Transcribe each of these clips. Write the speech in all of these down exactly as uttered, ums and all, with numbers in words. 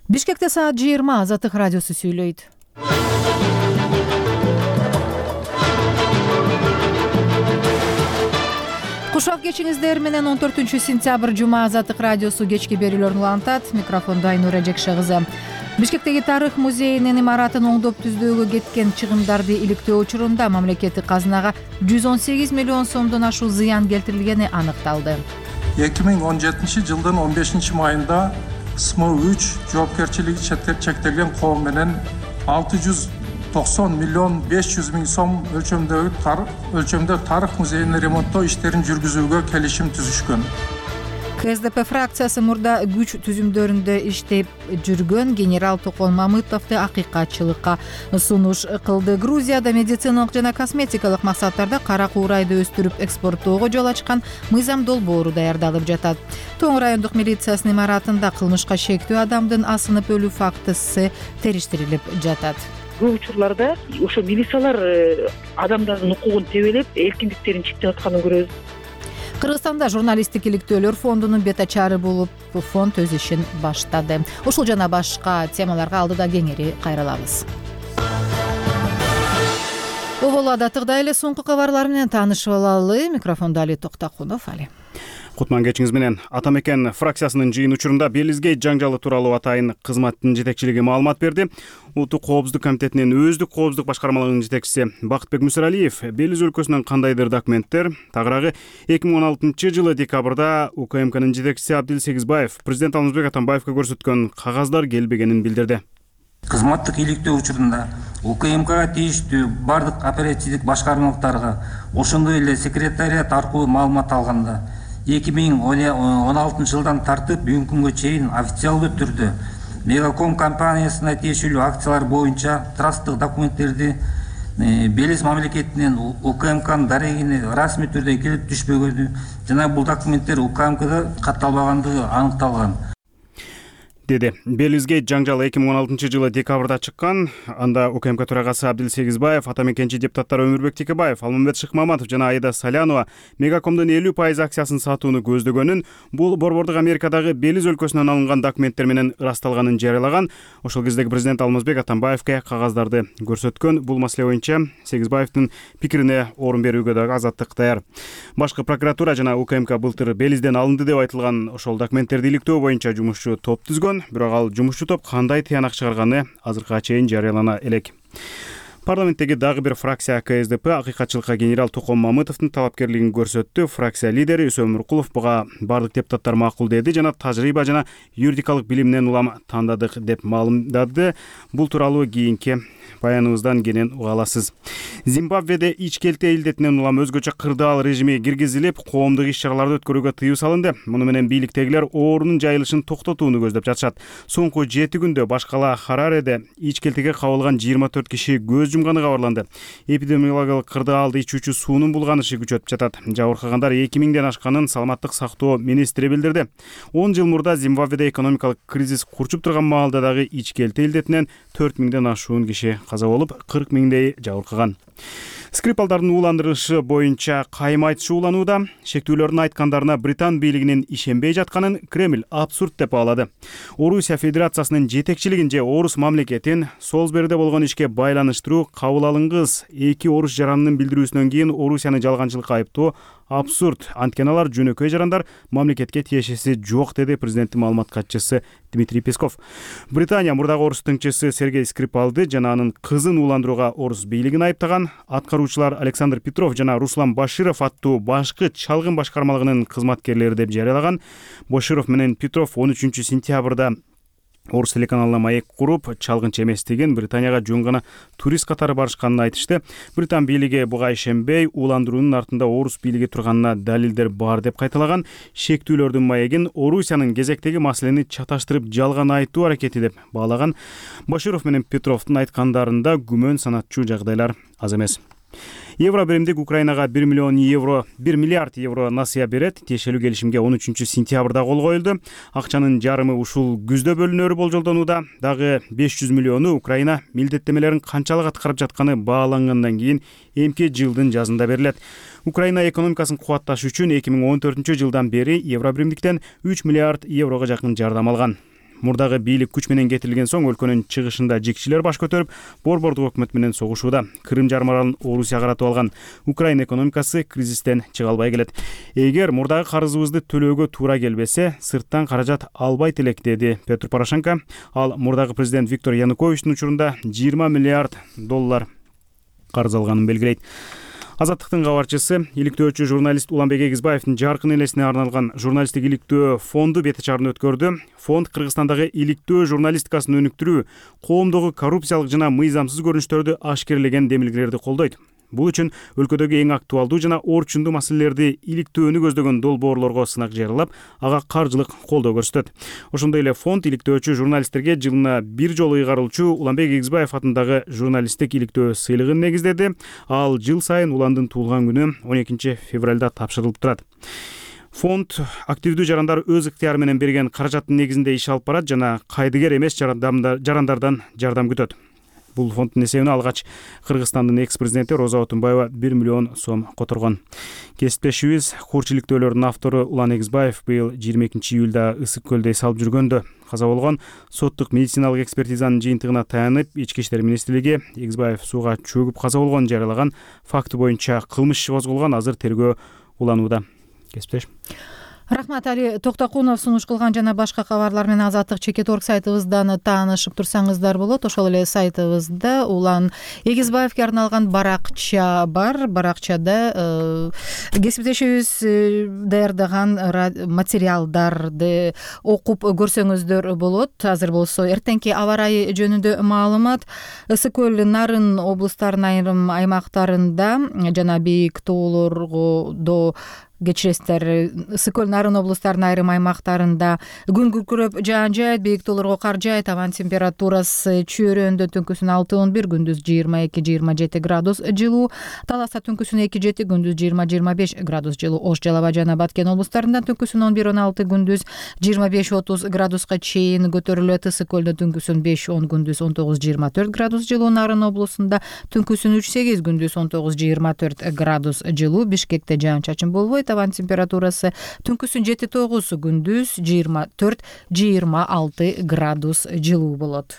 Бишкекте саат жыйырма. Азаттык радиосу сүйлөйт. Кушак кечиңиздер менен он төртүнчү сентябрь жума Азаттык радиосу кечки берүүлөрүн улантат. Микрофондо Айнура Жекшегызы. Бишкектеги тарых музейинин имаратын оңдоп түздөөгө кеткен чыгымдарды иликтөө учурунда мамлекеттик казынага жүз он сегиз миллион сомдон ашуун зыян келтирилгени аныкталды. эки миң он жетинчи жылдын он бешинчи майында эс эм о үч жоопкерчилиги чектелген коом менен алты жүз токсон миллион беш жүз миң сом өлчөмдөгү өлчөмдө тарых музейин ремонттоо иштерин жүргүзүүгө келишим түзүшкөн. ка эс дэ пэ фракциясы мурда күч түзүмдөрүндө иштеп жүргөн генерал Токон Мамытовду акыйкатчылыкка сунуш кылды. Грузияда медициналык жана косметикалык максаттарда кара куурайды өстүрүп экспорттоого жол ачкан мыйзам долбоору даярдалып жатат. Тоң райондук милициясынын имаратында кылмышка шектүү адамдын асынып өлүү фактысы териштирилип жатат. Көп учурларда ошо милициялар адамдардын укугун тебелеп, эркиндиктерин чектеп атканын көрөбүз. Кыргызстанда журналисттик иликтөөлөр фондунун бет ачары болуп, фонд өз ишин баштады. Ушул жана башка темаларга алдыда кеңири кайрылабыз. Обол адаттыгдай эле соңку кабарлар менен таанышып алалы. Микрофондо Али Токтакунов. Али. Кутман кечиңиз менен. Атамекен фракциясынын жыйын учурунда Белизгей жаңжалы тууралуу атайын кызматтын жетекчилиги маалымат берди. Улуттук коопсуздук комитетинин өздүк коопсуздук башкармалыгынын жетекчиси Бакытбек Мусаралиев Белиз өлкөсүнөн кандайдыр документтер, тагыраагы эки миң он алтынчы жылы декабрда у ка эм кнын жетекчиси Абдил Сегизбаев президент Алмазбек Атамбаевге көрсөткөн кагаздар келбегенин билдирди. Кызматтык иликтөө учурунда у ка эм кга тийиштүү бардык оперативдик башкармалыктарга, ошондой эле секретариат аркылуу маалымат алганда эки миң он алтынчы жылдан тартып бүгүнкү күнгө чейин официалдуу түрдө Мегаком компаниясына тиешелүү акциялар боюнча трасттык документтерди Белиз мамлекетинен у ка эм кнын дарегине расмий түрдө келип түшпөгөнү жана бул документтер у ка эм кда катталбагандыгы аныкталган. Деди. Белизге жаңжалы эки миң он алтынчы жылы декабрда чыккан. Анда у ка эм ка төрагасы Абдил Сегизбаев, атамекенчи депутаттар Өмүрбек Текебаев, Алмамбет Шыкмаматов жана Айда Салянова Мегакомдун элүү пайыз акциясын сатууну көздөгөнүн, бул Борбордук Америкадагы Белиз өлкөсүнөн алынган документтер менен ырасталганын жарыялаган. Ошол кездеги президент Алмазбек Атамбаевге кагаздарды көрсөткөн. Бул маселе боюнча Сегизбаевдин пикирине орун берүүгө дагы Азаттык даяр. Башкы прокуратура жана у ка эм ка былтыр Белизден алынды деп айтылган ошол документтерди иликтөө боюнча жумушчу топ түзгөн. Бирок ал жумушчу топ кандай тыянак чыгарганы азыркыга чейин жарыялана элек. Парламенттеги дагы бир фракция ка эс дэ пэ акыйкатчылыкка генерал Токон Мамытовдун талапкерлигин көрсөттү. Фракция лидери Үсөм Нуркулов буга бардык депутаттар макул деди жана тажрыйба жана юридикалык билиминен улам тандадык деп маалымдады. Бул тууралуу кийинки баяныбыздан кенен уга аласыз. Зимбабведе ичкелте илдетинен улам өзгөчө кырдаал режими киргизилип, коомдук иш-чараларды өткөрүүгө тыюу салынды. Муну менен бийликтегилер оорунун жайылышын токтотууну көздөп жатышат. Соңку жети күндө баш кала Харареде ичкелтеге кабылган жыйырма төрт киши көз жумганы кабарланды. Эпидемиологиялык кырдаалды ичүүчү суунун булганышы күчөп жатат. Жабыркагандар эки миңден ашканын саламаттык сактоо министри билдирди. он жыл мурда Зимбабведе экономикалык кризис курчуп турган маалда дагы ичкелте илдетинен төрт миңден ашуун киши каза болуп, кырк миңдей жабыркаган. Скрипалдардын ууландырышы боюнча кайым айтышы ууланууда. Шектүүлөрдүн айткандарына Британ бийлигинин ишенбей жатканын Кремль абсурд деп баалады. Орусия Федерациясынын жетекчилигин же орус мамлекетин Солсбериде болгон ишке байланыштыруу кабыл алынгыс. Эки орус жаранынын билдирүүсүнөн кийин Орусияны жалганчылыкка айыптоо абсурд. Анткени алар жөнөкөй жарандар, мамлекетке тиешеси жок, деди президенттин маалымат катчысы Дмитрий Песков. Британия мурдагы орус тыңчысы Сергей Скрипалды жана анын кызын ууландырууга орус бийлигин айыптаган. Аткаруучулар Александр Петров жана Руслан Баширов аттуу башкы чалгын башкармалыгынын кызматкерлери деп жарыялаган. Баширов менен Петров он үчүнчү сентябрда орус телеканалына маек куруп, чалгынчы эместигин, Британияга жөн гана турист катары барышканын айтышты. Британ бийлиги буга ишенбей, ууландыруунун артында орус бийлиги турганына далилдер бар деп кайталаган. Шектүүлөрдүн маегин Орусиянын кезектеги маселени чаташтырып жалган айтуу аракети деп баалаган. Баширов менен Петровдун айткандарында күмөн санатчу жагдайлар аз эмес. Евро биримдик Украинага бир миллион евро, бир миллиард евро насыя берет. Тиешелүү келишимге он үчүнчү сентябрда кол коюлду. Акчанын жарымы ушул күздө бөлүнөрү болжолдонууда. Дагы беш жүз миллиону Украина милдеттемелерин канчалык аткарып жатканы баалангандан кийин эмки жылдын жазында берилет. Украина экономикасын кубатташ үчүн эки миң он төртүнчү жылдан бери евро биримдиктен үч миллиард еврого жакын жардам алган. Мурдагы бийлик күч менен кетирилген соң өлкөнүн чыгышында жикчилер баш көтөрүп, борбордук өкмөт менен согушууда. Крым жарым аралын Орусия каратып алган Украина экономикасы кризистен чыга албай келет. Эгер мурдагы карызыбызды төлөөгө туура келбесе, сырттан каражат албайт элек, деди Петр Порошенко. Ал мурдагы президент Виктор Януковичтин учурунда жыйырма миллиард доллар карыз алганын белгилейт. Азаттыктын кабарчысы, иликтөөчү журналист Уланбек Эгизбаевдин жаркын элесине арналган журналисттик иликтөө фонду бети чарын өткөрдү. Фонд Кыргызстандагы иликтөө журналистикасын өнүктүрүү, коомдогу коррупциялык жана мыйзамсыз көрүнүштөрдү ашкерлеген демилгелерди колдойт. Бул үчүн өлкөдөгү эң актуалдуу жана орчундуу маселелерди иликтөөнү көздөгөн долбоорлорго сынак жарыялап, ага каржылык колдоо көрсөтөт. Ошондой эле фонд иликтөөчү журналисттерге жылына бир жолу ыйгарылчу Уланбек Эгизбаев атындагы журналисттик иликтөө сыйлыгын негиздеди. Ал жыл сайын Уландын туулган күнү он экинчи февралда тапшырылып турат. Фонд активдүү жарандар өз ыктыяры менен берген каражаттын негизинде иш алып барат жана кайдыгер эмес жарандардан жардам күтөт. Бул фонддун эсебине алгач Кыргызстандын экс-президенти Роза Отунбаева бир миллион сом которгон. Кесиптешибиз Курч иликтөөлөрдүн автору Улан Эгизбаев быйыл жыйырма экинчи июлда Ысык көлдө эс алып жүргөндө каза болгон. Соттук медициналык экспертизанын жыйынтыгына таянып, Ички иштер министрлиги Эгизбаев сууга чөгүп каза болгонун жарыялаган факты боюнча кылмыш иши козголгон, азыр тергөө уланууда. Кесиптеш. Рахмат, Али Токтокунов сунуш кылган жана башка кабарлар менен Азаттык чекит орг сайтыбыздан таанышып турсаңыздар болот. Ошол эле сайтыбызда Улан Эгизбаевге арналган баракча бар. Баракчада э, кесиптешибиз э, даярдаган материалдарды окуп көрсөңүздөр болот. Азыр болсо эртеңки аба ырайы жөнүндө маалымат. Ысык көл, Нарын облустарынын айрым аймактарында жана бийик тоолорго до кечиресиздер, Ысык көл, Нарын облустарынын айрым аймактарында күн күркүрөп жаан жайт, бийик тоолорго кар жайт, абанын температурасы чөйрөндө түнкүсүн алты он бир, күндүз жыйырма эки жыйырма жети градус жылуу, Таласта түнкүсүн эки жети, күндүз жыйырма жыйырма беш градус жылуу, Ош, Жалал Абад жана Баткен облустарында түнкүсүн он бир он алты, күндүз жыйырма беш отуз градуска чейин көтөрүлөт. Ысык көлдө түнкүсүн беш он, күндүз он тогуз жыйырма төрт градус жылуу, Нарын облусунда түнкүсүн үч сегиз, күндүз он тогуз жыйырма төрт градус жылуу, Бишкекте жаан чачын болбойт. Абанын температурасы түнкүсүн жети тогуз, күндүз жыйырма төрт жыйырма алты градус жылуу болот.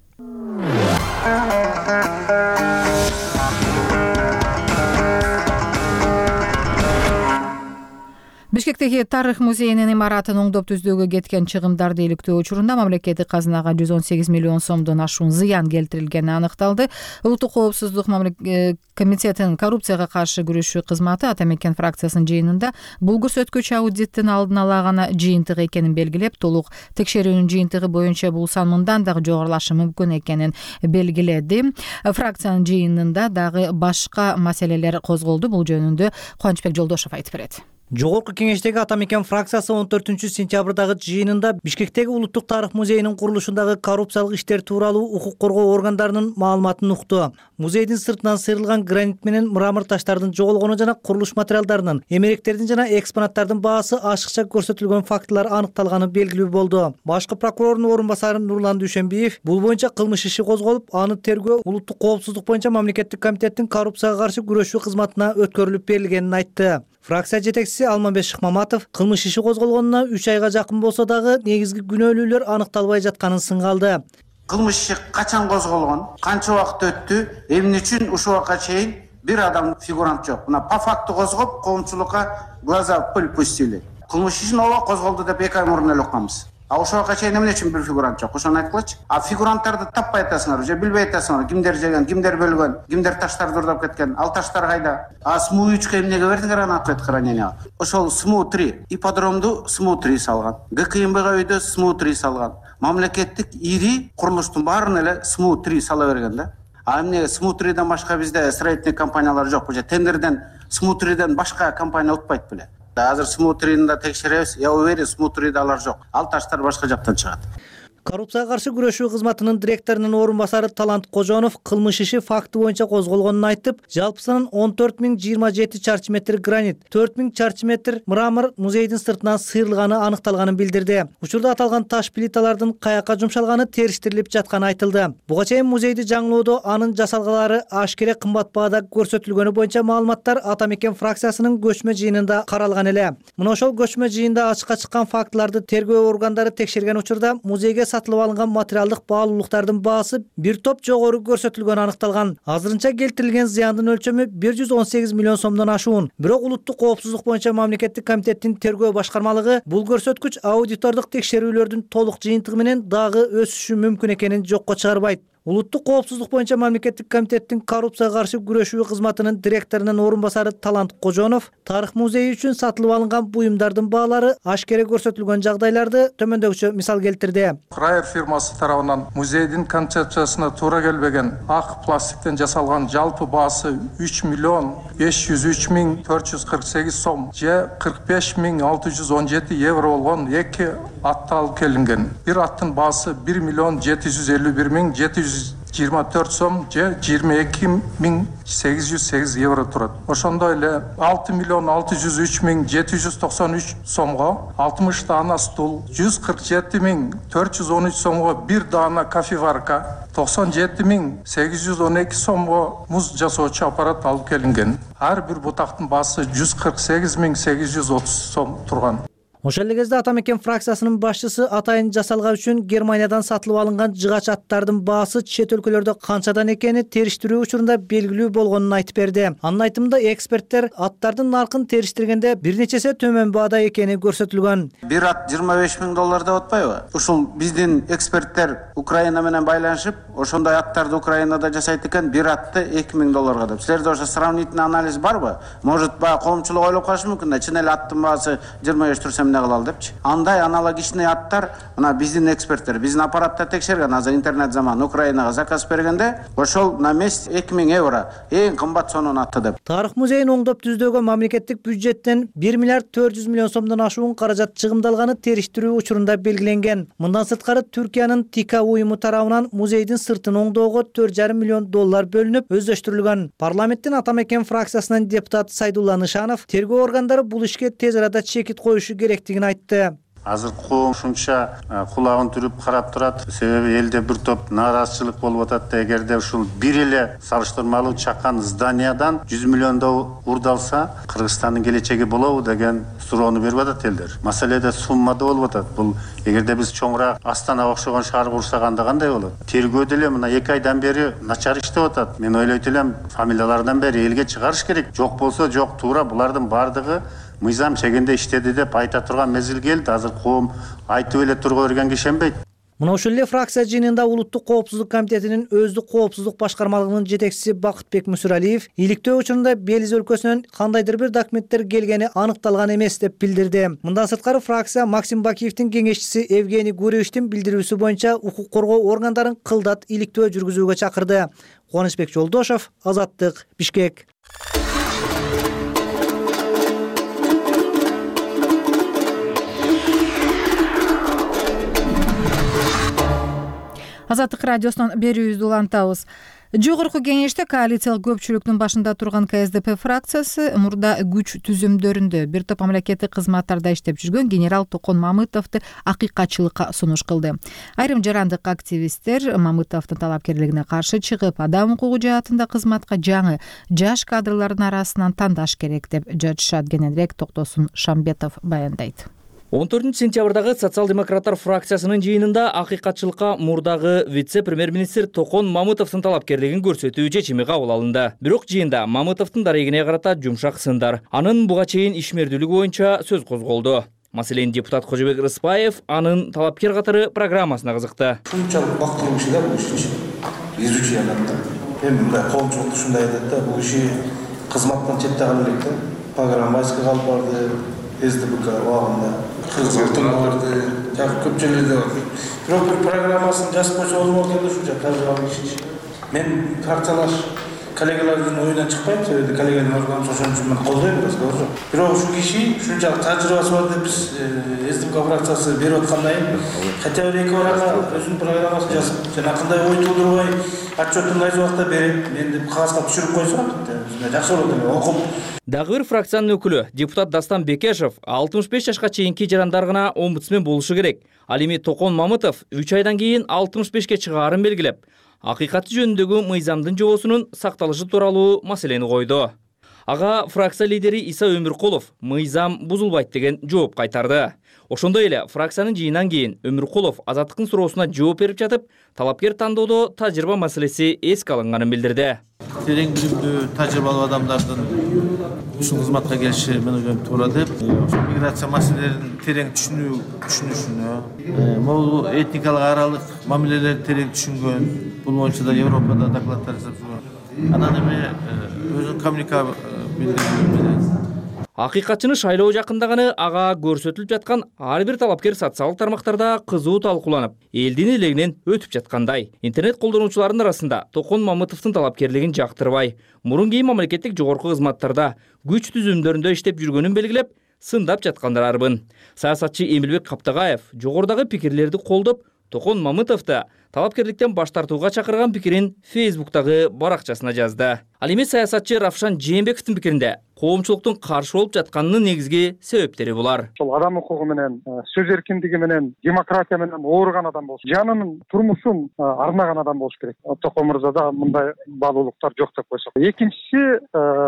Бишкектеги тарых музейинин имаратын оңдоп түздөөгө кеткен чыгымдарды иликтөө учурунда мамлекеттик казынага жүз он сегиз миллион сомдон ашуун зыян келтирилгени аныкталды. Улуттук коопсуздук комитетинин коррупцияга каршы күрөшүү кызматы Ата Мекен фракциясынын жыйынында бул көрсөткүч аудиттин алдын ала гана жыйынтыгы экенин белгилеп, толук текшерүүнүн жыйынтыгы боюнча бул сан мындан дагы жогорулашы мүмкүн экенин белгиледи. Фракциянын жыйынында дагы башка маселелер козголду. Бул жөнүндө Кубанычбек Жолдошов айтып берет. Жогорку кеңештеги Ата Мекен фракциясы он төртүнчү сентябрдагы жыйынында Бишкектеги Улуттук тарых музейинин курулушундагы коррупциялык иштер тууралуу укук коргоо органдарынын маалыматын укту. Музейдин сыртынан сыйрылган гранит менен мрамор таштардын жоголгону жана курулуш материалдарынын, эмеректердин жана экспонаттардын баасы ашыкча көрсөтүлгөн фактылар аныкталганы белгилүү болду. Башкы прокурордун орун басары Нурлан Дүйшөнбиев бул боюнча кылмыш иши козголуп, аны тергөө Улуттук коопсуздук боюнча мамлекеттик комитеттин коррупцияга каршы күрөшүү кызматына өткөрүлүп берилгенин айтты. Фракция жетекчиси Алмамбет Шыкмаматов кылмыш иши козголгонуна үч айга жакын болсо дагы негизги күнөөлүүлөр аныкталбай жатканын сыңгалды. Кылмыш иши качан козголгон, канча убакыт өттү, эмне үчүн ушул убакка чейин бир адам фигурант жок. Мына по факту козгоп, коомчулукка глаза пыль пустили. Кылмыш ишин ооба козголду деп эки ай мурун эле укканбыз. А ушул убакка чейин эмне үчүн бир фигурант жок? Ошону айткылачы. А фигуранттарды таппай атасыңар, же билбей атасыңар, кимдер жеген, кимдер бөлгөн, кимдер таштарды урдап кеткен, ал таштар кайда? А СМУ үчкө эмнеге бердиңер аны ответ хранения? Ошол СМУ три, ипподромду СМУ три салган, ГКМБга үйдө СМУ три салган. Мамлекеттик ири курулуштун баарын эле СМУ три сала берген да. А эмне СМУ триден башка бизде строительный компаниялар жок беле? Тендерден СМУ триден башка компания утпайт беле? Азыр СМУ трини да текшеребиз. Я уверен, СМУ триден алар жок. Ал таштар башка жактан чыгат. Коррупцияга каршы күрөшүү кызматынын директорунун орун басары Талант Кожонов кылмыш иши факты боюнча козголгонун айтып, жалпы санын он төрт миң жыйырма жети чарчы метр гранит, төрт миң чарчы метр мрамор музейдин сыртынан сыйрылганы аныкталганын билдирди. Учурда аталган таш плиталардын каяка жумшалганы териштирилип жатканы айтылды. Буга чейин музейди жаңылоодо анын жасалгалары ашкере кымбат баада көрсөтүлгөнү боюнча маалыматтар Ата Мекен фракциясынын көчмө жыйынында каралган эле. Мына ошол көчмө жыйында ачыкка чыккан фактыларды тергөө органдары текшерген учурда музейге сатылып алынган материалдык баалуулуктардын баасы бир топ жогору көрсөтүлгөнү аныкталган. Азырынча келтирилген зыяндын өлчөмү бир жүз он сегиз миллион сомдон ашуун. Бирок улуттук коопсуздук боюнча мамлекеттик комитеттин тергөө башкармалыгы бул көрсөткүч аудитордук текшерүүлөрдүн толук жыйынтыгы менен дагы өсүшү мүмкүн экенин жокко чыгарбайт. Улуттук коопсуздук боюнча мамлекеттик комитеттин коррупцияга каршы күрөшүү кызматынын директорунун орун басары Талант Кожонов тарых музейи үчүн сатылып алынган буюмдардын баалары ашкере көрсөтүлгөн жагдайларды төмөндөгүчө мисал келтирди. Райер фирмасы тарабынан музейдин концепциясына туура келбеген ак пластиктен жасалган жалпы баасы үч миллион беш жүз үч миң төрт жүз кырк сегиз сом же кырк беш миң алты жүз он жети евро болгон эки атты алып келинген. Бир аттын баасы бир миллион жети жүз элүү бир миң жети жүз жыйырма төрт сом же жыйырма эки миң сегиз жүз сегиз евро турат. Ошондой эле алты миллион алты жүз үч миң жети жүз токсон үч сомго алтымыш даана стул, жүз кырк жети миң төрт жүз он үч сомго бир даана кофеварка, токсон жети миң сегиз жүз он эки сомго муз жасоочу аппарат алып келинген. Ар бир бутактын баасы жүз кырк сегиз миң сегиз жүз отуз сом турган. Ошол эле кезде Ата Мекен фракциясынын башчысы атайын жасалгаа үчүн Германиядан сатылып алынган жыгач аттардын баасы чет өлкөлөрдө канчадан экени териштирүү учурунда белгилүү болгонун айтып берди. Анын айтымында эксперттер аттардын наркын териштиргенде бир нече эсе төмөн баада экени көрсөтүлгөн. Бир ат жыйырма беш миң доллар деп атпайбы? Ушул биздин эксперттер Украина менен байланышып, ошондой аттарды Украинада жасайт экен, бир атты эки миң долларга деп. Силерде ошо сравнительный анализ барбы? Может, баягы коомчулук ойлоп калышы мүмкүн да, чын эле аттын баасы жыйырма беш турса эмне кылалы депчи. Андай аналогичный аттар мына биздин эксперттер, биздин аппаратта текшерген, азыр интернет заман Украинага заказ бергенде, ошол на месте эки миң евро эң кымбат сонун атты деп. Тарых музейин оңдоп түздөгөн мамлекеттик бюджеттен бир миллиард төрт жүз миллион сомдон ашуун каражат чыгымдалганы териштирүү учурунда белгиленген. Мындан сырткары Түркиянын ТИКА уюму тарабынан музейдин сыртын оңдоого төрт жарым миллион доллар бөлүнүп өздөштүрүлгөн. Парламенттин Ата Мекен фракциясынын депутаты Сайдулла Нышанов тергөө органдары бул ишке тез арада чекит коюшу керектигин айтты. Азыр коом ушунча кулагын түрүп карап турат. Себеби элде бир топ нааразычылык болуп атат да, эгерде ушул бир эле салыштырмалуу чакан зданиядан жүз миллиондоо урдалса, Кыргызстандын келечеги болобу деген суроону берип атат элдер. Маселеде суммада болуп атат. Бул эгерде биз чоңураак Астана окшогон шаар курсак анда кандай болот? Тергөө деле мына эки айдан бери начар иштеп атат. Мен ойлойт элем, фамилиялардан бери элге чыгарыш керек. Жок болсо жок, туура булардын бардыгы мыйзам чегинде иштеди деп айта турган мезгил келди. Азыр коом айтып эле турга бергенге ишенбейт. Мына ушул эле фракция жыйынында Улуттук коопсуздук комитетинин өздүк коопсуздук башкармалыгынын жетекчиси Бакытбек Мүсүралиев иликтөө учурунда Белиз өлкөсүнөн кандайдыр бир документтер келгени аныкталган эмес деп билдирди. Мындан сырткары фракция Максим Бакиевдин кеңешчиси Евгений Гуревичтин билдирүүсү боюнча укук коргоо органдарын кылдат иликтөө жүргүзүүгө чакырды. Кубанычбек Жолдошов, Азаттык, Бишкек. Азаттык радиосунан берүүбүздү улантабыз. Жогорку кеңеште коалициялык көпчүлүктүн башында турган КСДП фракциясы мурда күч түзүмдөрүндө бир топ мамлекеттик кызматтарда иштеп жүргөн генерал Токон Мамытовду акыйкатчылыкка сунуш кылды. Айрым жарандык активисттер Мамытовдун талапкерлигине каршы чыгып, адам укугу жаатында кызматка жаңы жаш кадрлардын арасынан тандаш керек деп жатышат. Кененирээк Токтосун Шамбетов баяндайт. он төртүнчү сентябрдагы социал-демократтар фракциясынын жыйынында акыйкатчылыкка мурдагы вице-премьер-министр Токон Мамытовдун талапкерлигин көрсөтүү чечими кабыл алынды. Бирок жыйында Мамытовдун дарегине карата жумшак сындар, анын буга чейин ишмердүүлүгү боюнча сөз козголду. Маселен, депутат Кожобек Рыспаев анын талапкер катары программасына кызыкты. Ушунчалык бактылуу киши да бул иш үчүн. Изучий адамдар. Эми мындай коомчулук ушундай айтат да, бул киши кызматтан четте калып элек да. Программаска калып барды, СДПК убагында. Кызматтан барды, жак көпчүлүгү бар. Бирок бир программасын жазып койсо болмок экен ушунча тажрыйбалуу киши. Мен партиялаш коллегалардын оюнан чыкпайт, себеби коллегалардын органы ошон үчүн мен колдойм бирок туура. Бирок ушул киши ушунчалык тажрыйбасы бар деп биз СДПК фракциясы берип аткандан кийин хотя бы эки барага өзүнүн программасын жазып, жана кандай ой туудурбай отчеттун айз убакта берип, мен деп кагазга түшүрүп койсок, жакшы болот эле окуп. Дагы бир фракциянын өкүлү депутат Дастан Бекешев алтымыш беш жашка чейинки жарандар гана омбудсмен болушу керек. Ал эми Токон Мамытов үч айдан кийин алтымыш бешке чыгаарын белгилеп, акыйкаты жөнүндөгү мыйзамдын жобосунун сакталышы тууралуу маселени койду. Ага фракция лидери Иса Өмүркулов мыйзам бузулбайт деген жооп кайтарды. Ошондой эле фракциянын жыйынынан кийин Өмүркулов Азаттыктын суроосуна жооп берип жатып, талапкер тандоодо тажрыйба маселеси эске алынганын билдирди. Терең билимдүү, тажрыйбалуу адамдардын ушул кызматка келиши мен ойлойм туура деп, ошол миграция маселелерин терең түшүнүү, түшүнүшүнө, могул этникалык аралык мамилелерди терең түшүнгөн, бул боюнча да Европада докладдар жасап жүргөн. Анан эми өзүнүн коммуникаб билдирүү менен Акыйкатчыны шайлоо жакындаганы ага көрсөтүлүп жаткан ар бир талапкер социалдык тармактарда кызуу талкууланып, элдин элегинен өтүп жаткандай. Интернет колдонуучулардын арасында Токон Мамытовдун талапкерлигин жактырбай, мурун кийин мамлекеттик жогорку кызматтарда күч түзүмдөрүндө иштеп жүргөнүн белгилеп, сындап жаткандар арбын. Саясатчы Эмилбек Каптагаев жогорудагы пикирлерди колдоп, Токон Мамытовду талапкерликтен баш тартууга чакырган пикирин Фейсбуктагы баракчасына жазды. Ал эми саясатчы Равшан Жээнбековдун пикиринде коомчулуктун каршы болуп жатканынын негизги себептери булар. Ошол адам укугу менен, сөз эркиндиги менен, демократия менен ооруган адам болуш, жанынын турмушун арнаган адам болуш керек. Токон мырзада мындай баалуулуктар жок деп койсок. Экинчиси,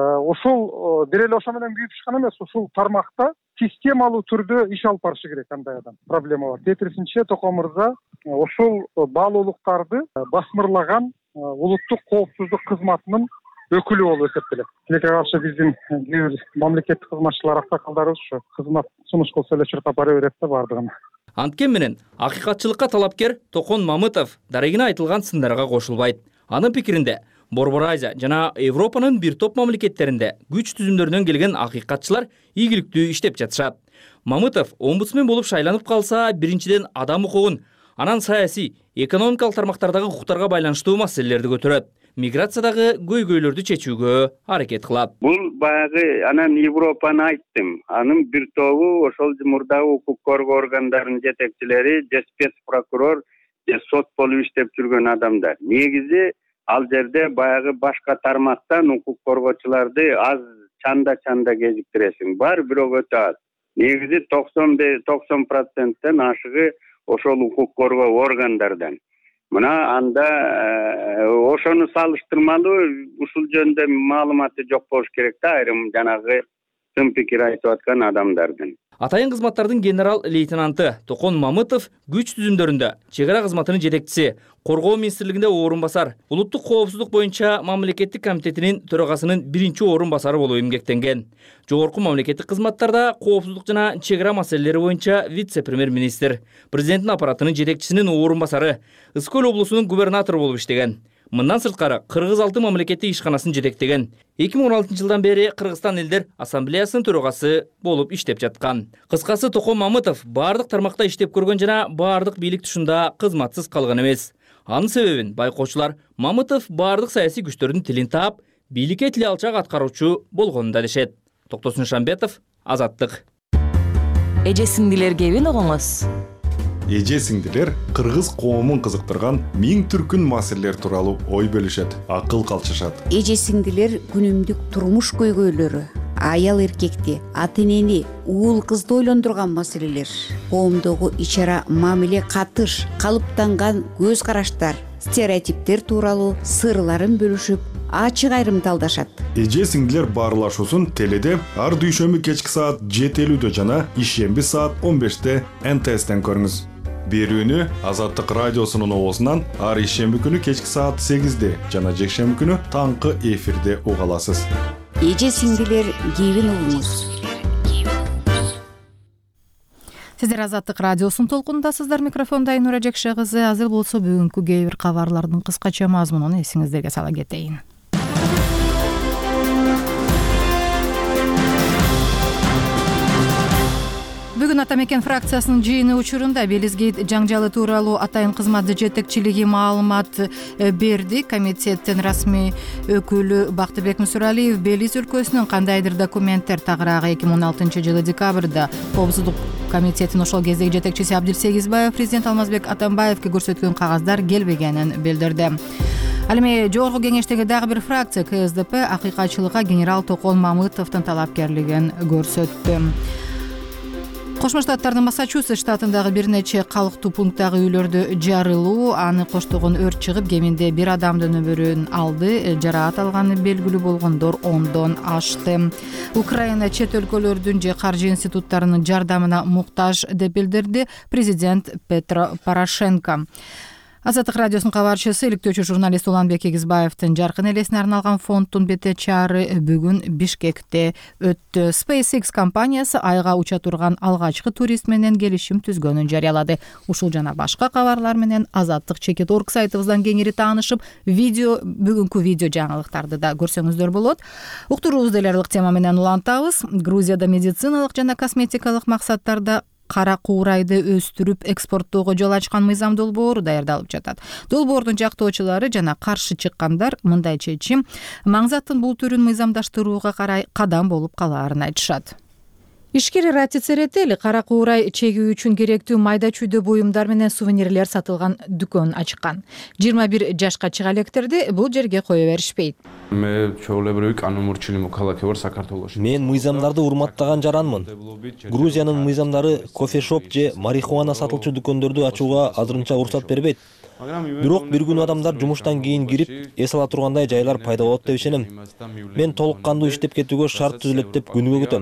ошол бир эле ошо менен күйүп чыккан эмес, ушул тармакта системалуу түрдө иш алып барышы керек андай адам. Проблема бар. Тетирисинче Токон мырза ошол баалуулуктарды басмырлаган улуттук коопсуздук кызматынын өкүлү болуп эсептелет. Тилекке каршы биздин кээ бир мамлекеттик кызматчылар, аксакалдарыбыз ушу кызмат сунуш кылса эле чуркап бара берет да бардыгын. Анткени менен акыйкатчылыкка талапкер Токон Мамытов дарегине айтылган сындарга кошулбайт. Анын пикиринде Борбор Азия жана Европанын бир топ мамлекеттеринде күч түзүмдөрүнөн келген акыйкатчылар ийгиликтүү иштеп жатышат. Мамытов омбудсмен болуп шайланып калса, биринчиден адам укугун, анан саясий, экономикалык тармактардагы укуктарга байланыштуу маселелерди көтөрөт. Миграциядагы көйгөйлөрдү чечүүгө аракет кылат. Бул баягы анан Европаны айттым. Анын бир тобу ошол мурдагы укук коргоо органдарынын жетекчилери, же спец прокурор, же сот болуп иштеп жүргөн адамдар. Негизи ал жерде баягы башка тармактан укук коргоочуларды аз чанда-чанда кезиктиресиң. Бар, бирок өтө аз. Негизи токсон проценттен ашыгы ошол укук коргоо органдардан. Мына анда ошону салыштырмалуу ушул жөнүндө маалыматы жок болуш керек да айрым жанагы тым пикир айтып аткан адамдардын. Атайын кызматтардын генерал лейтенанты Токон Мамытов күч түзүмдөрүндө чек ара кызматынын жетекчиси, Коргоо министрлигинде орун басар, улуттук коопсуздук боюнча мамлекеттик комитетинин төрагасынын биринчи орун басары болуп эмгектенген. Жогорку мамлекеттик кызматтарда коопсуздук жана чек ара маселелери боюнча вице-премьер-министр, президенттин аппаратынын жетекчисинин орун басары, Ысык Көл облусунун губернатору болуп иштеген. Мындан сырткары Кыргыз алты мамлекеттик ишканасын жетектеген. эки миң он алтынчы жылдан бери Кыргызстан элдер ассамблеясынын төрагасы болуп иштеп жаткан. Кыскасы Токон Мамытов бардык тармакта иштеп көргөн жана бардык бийлик тушунда кызматсыз калган эмес. Анын себебин байкоочулар Мамытов бардык саясий күчтөрдүн тилин таап, бийликке тили алчак аткаруучу болгонун дешет. Токтосун Шамбетов, Азаттык. Эже сиңдилер кебин огоңуз. Эже сиңдилер кыргыз коомун кызыктырган миң түркүн маселелер тууралуу ой бөлүшөт, акыл калчышат. Эже сиңдилер күнүмдүк турмуш көйгөйлөрү, аял эркекти, ата энени, уул кызды ойлондурган маселелер, коомдогу ич ара мамиле катыш, калыптанган көз караштар, стереотиптер тууралуу сырларын бөлүшүп, ачык айрымдалдашат. Эже сиңдилер баарлашуусун теледе ар дүйшөмбү кечки саат жети элүүдө жана ишемби саат он беште эн тэ эстен көрүңүз. Берүүнү Азаттык радиосунун оозунан ар ишемби күнү кечки саат сегизде жана жекшемби күнү таңкы эфирде уга аласыз. Эже сиңдилер кебин угуңуз. Сиздер Азаттык радиосунун толкунундасыздар. Микрофонда Айнура Жекше кызы. Азыр болсо бүгүнкү кээ бир кабарлардын кыскача мазмунун эсиңиздерге сала кетейин. Бүгүн Ата мекен фракциясынын жыйыны учурунда Белизгейт жаңжалы тууралуу атайын кызмат жетекчилиги маалымат берди. Комитеттин расмий өкүлү Бактыбек Мусуралиев Белиз өлкөсүнүн кандайдыр документтер тагыраагы эки миң он алтынчы жылы декабрда Коопсуздук комитетинин ошол кездеги жетекчиси Абдилсегизбаев президент Алмазбек Атамбаевге көрсөткөн кагаздар келбегенин билдирди. Ал эми жогорку кеңештеги дагы бир фракция Ка Эс Де Пе акыйкатчылыкка генерал Токон Мамытовдун талапкерлигин көрсөттү. Кошмо Штаттардын Массачусетс штатындагы бир нече калктуу пункттагы үйлөрдө жарылуу, аны коштогон өрт чыгып, кеминде бир адамдын өмүрүн алды. Жараат алганы белгилүү болгондор ондон ашты. Украина чет өлкөлөрдүн же каржы институттарынын жардамына муктаж деп билдирди президент Петро Порошенко. Азаттык радиосунун кабарчысы, иликтөөчү журналист Уланбек Эгизбаевдин жаркын элесине арналган фонддун бете чаары бүгүн Бишкекте өттү. SpaceX компаниясы айга уча турган алгачкы турист менен келишим түзгөнүн жарыялады. Ушул жана башка кабарлар менен азаттык чекит точка орг сайтыбыздан кеңири таанышып, видео бүгүнкү видео жаңылыктарды да көрсөңүздөр болот. Уктуруубузду эле тема менен улантабыз. Грузияда медициналык жана косметикалык максаттарда кара куурайды өстүрүп экспорттоого жол ачкан мыйзам долбоору даярдалып жатат. Долбоордун жактоочулары жана каршы чыккандар мындай чечим маңзаттын бул түрүн мыйзамдаштырууга карай кадам болуп калаарын айтышат. Ишкер Ратицеретели кара куурай чегүү үчүн керектүү майда чүйдө буюмдар менен сувенирлер сатылган дүкөн ачкан. жыйырма бир жашка чыга электерди бул жерге кое беришпейт. Мен мыйзамдарды урматтаган жаранмын. Грузиянын мыйзамдары кофе-шоп же марихуана сатылчу дүкөндөрдү ачууга азырынча уруксат бербейт. Бирок бир күнү адамдар жумуштан кийин кирип, эс ала тургандай жайлар пайда болот деп ишенем. Мен толук кандуу иштеп кетүүгө шарт түзүлөт деп күнүгө күтөм.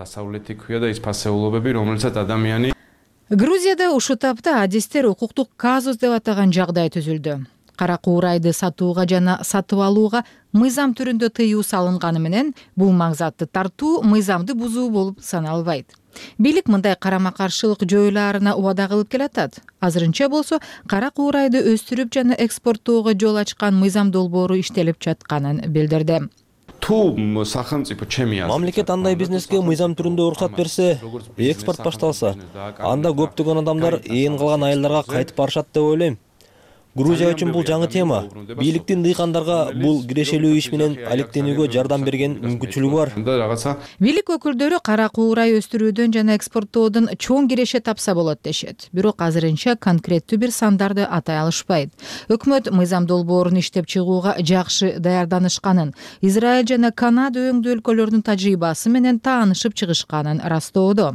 Грузияда ушул тапта адистер укуктук казус деп атаган жагдай түзүлдү. Кара куурайды сатууга жана сатып алууга мыйзам түрүндө тыюу салынганы менен бул маңзатты тартуу мыйзамды бузуу болуп саналбайт. Бийлик мындай карама-каршылык жоюлаарына убада кылып келатат. Азырынча болсо кара куурайды өстүрүп жана экспорттоого жол ачкан мыйзам долбоору иштелип жатканын билдирди. Мамлекет андай бизнеске мыйзам түрүндө уруксат берсе, экспорт башталса, анда көптөгөн адамдар ээн калган айылдарга кайтып барышат деп ойлойм. Грузия үчүн бул жаңы тема. Бийликтин дыйкандарга бул кирешелүү иш менен алектенүүгө жардам берген мүмкүнчүлүгү бар. Бийлик өкүлдөрү кара куурай өстүрүүдөн жана экспорттоодон чоң киреше тапса болот дешет. Бирок азырынча конкреттүү бир сандарды атай алышпайт. Өкмөт мыйзам долбоорун иштеп чыгууга жакшы даярданышканын, Израиль жана Канада өңдүү өлкөлөрдүн тажрыйбасы менен таанышып чыгышканын растоодо.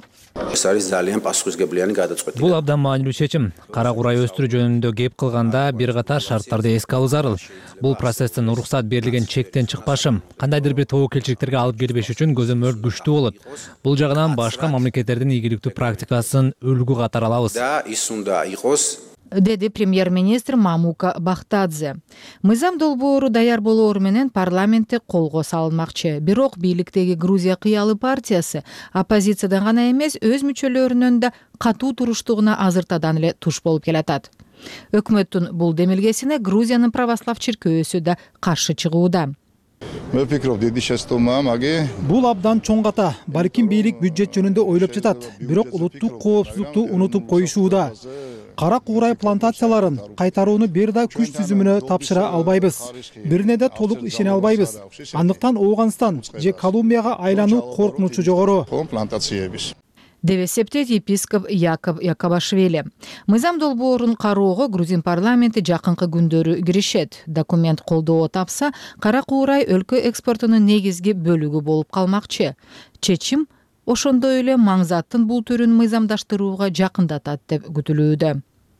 Бул абдан маанилүү чечим. Кара куурай өстүрүү жөнүндө кеп кылганда бир катар шарттарды эске алуу зарыл. Бул процесстин уруксат берилген чектен чыкпашым, кандайдыр бир тобокелчиликтерге алып келбеш үчүн көзөмөл күчтүү болот. Бул жагынан башка мамлекеттердин ийгиликтүү практикасын үлгү катары алабыз. Деди премьер-министр Мамука Бахтадзе. Мыйзам долбоору даяр болоору менен парламентте колго салынмакчы. Бирок бийликтеги Грузия кыялы партиясы оппозициядан гана эмес, өз мүчөлөрүнүн да катуу туруштугуна азыртадан эле туш болуп келатат. Өкмөттүн бул демилгесине Грузиянын православ чиркөөсү да каршы чыгууда. Бул абдан чоң ката. Балким бийлик бюджет жөнүндө ойлоп жатат, бирок улуттук коопсуздукту унутуп коюшууда. Кара куурай плантацияларын кайтарууну бир да күч түзүмүнө тапшыра албайбыз. Бирине да толук ишене албайбыз. Андыктан Ооганстан же Колумбияга айлануу коркунучу жогору. деп эсептейт епископ Яков Якобашвили. Мыйзам долбоорун кароого грузин парламенти жакынкы күндөрү киришет. Документ колдоо тапса, кара куурай өлкө экспортунун негизги бөлүгү болуп калмакчы. Чечим ошондой эле маңзаттын бул түрүн мыйзамдаштырууга жакындатат деп күтүлүүдө.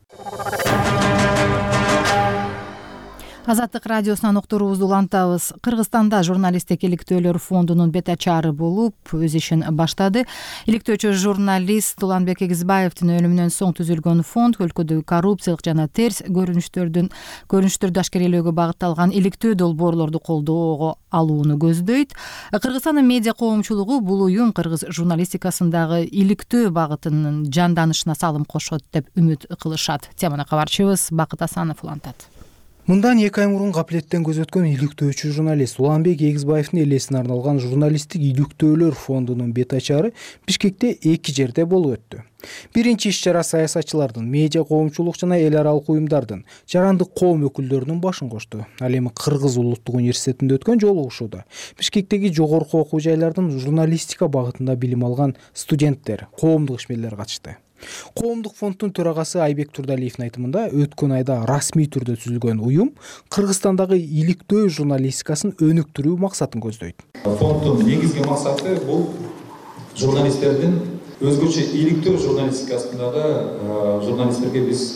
Азаттык радиосунан уктуруубузду улантабыз. Кыргызстанда журналисттик иликтөөлөр фондунун бет ачаары болуп, өз ишин баштады. Иликтөөчү журналист Уланбек Эгизбаевдин өлүмүнөн соң түзүлгөн фонд өлкөдөгү коррупциялык жана терс көрүнүштөрдүн көрүнүштөрдү ашкерелөөгө багытталган иликтөө долбоорлорду колдоого алууну көздөйт. Кыргызстандын медиа коомчулугу бул уюм кыргыз журналистикасындагы иликтөө багытынын жанданышына салым кошот деп үмүт кылышат. Теманы кабарчыбыз Бакыт Асанов улантат. Мындан эки ай мурун капилеттен көз өткөн иликтөөчү журналист Уланбек Эгизбаевдин элесине арналган журналисттик иликтөөлөр фондунун бет ачары Бишкекте эки жерде болуп өттү. Биринчи иш-чара саясатчылардын, медиа коомчулук жана эл аралык уюмдардын, жарандык коом өкүлдөрүнүн башын кошту. Ал эми Кыргыз улуттук университетинде өткөн жолугушууда Бишкектеги жогорку окуу жайлардын журналистика багытында билим алган студенттер, коомдук ишмерлер катышты. Коомдук фонддун төрагасы Айбек Турдалиевдин айтымында өткөн айда расмий түрдө түзүлгөн уюм Кыргызстандагы иликтөө журналистикасын өнүктүрүү максатын көздөйт. Фонддун негизги максаты бул журналисттердин өзгөчө иликтөө журналистикасындагы журналисттерге биз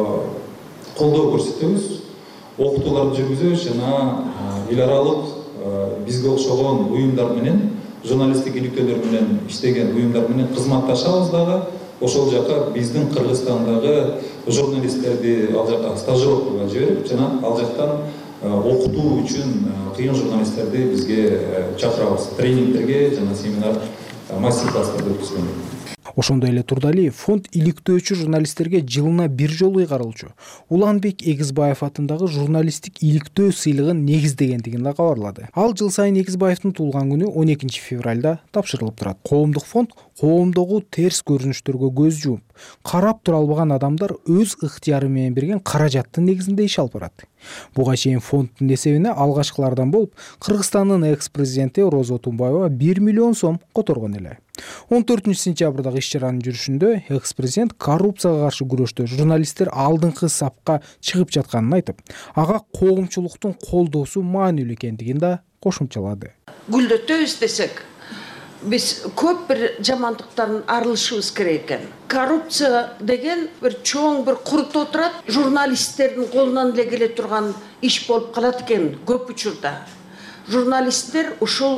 колдоо көрсөтөбүз, окутууларды жүргүзөбүз жана эл аралык бизге окшогон уюмдар менен, журналисттик иликтөөлөр менен иштеген уюмдар менен кызматташабыз дагы. Ошол жака биздин Кыргызстандагы журналисттерди ал жака стажировкага жиберип, жана ал жактан окутуу үчүн кыйын журналисттерди бизге чакырабыз. Тренингтерге жана семинар, мастер-класстарды өткүзгөн. Ошондой эле Турдалиев фонд иликтөөчү журналисттерге жылына бир жолу ыйгарылчу Уланбек Эгизбаев атындагы журналисттик иликтөө сыйлыгын негиздегендигин да кабарлады. Ал жыл сайын Эгизбаевдин туулган күнү он экинчи февралда тапшырылып турат. Коомдук фонд коомдогу терс көрүнүштөргө көз жумуп, карап тура албаган адамдар өз ыктыяры менен берген каражаттын негизинде иш алып барат. Буга чейин фонддун эсебине алгачкылардан болуп Кыргызстандын экс-президенти Роза Отунбаева бир миллион сом которгон эле. он төртүнчү сентябрдагы иш-чаранын жүрүшүндө экс-президент коррупцияга каршы күрөштө журналисттер алдыңкы сапка чыгып жатканын айтып, ага коомчулуктун колдоосу маанилүү экендигин да кошумчалады. Гүлдөтөбүз десек, биз көп бир жамандыктардан арылышыбыз керек экен. Коррупция деген бир чоң бир курутуп отурат, журналисттердин колунан эле келе турган иш болуп калат экен көп учурда. Журналисттер ушул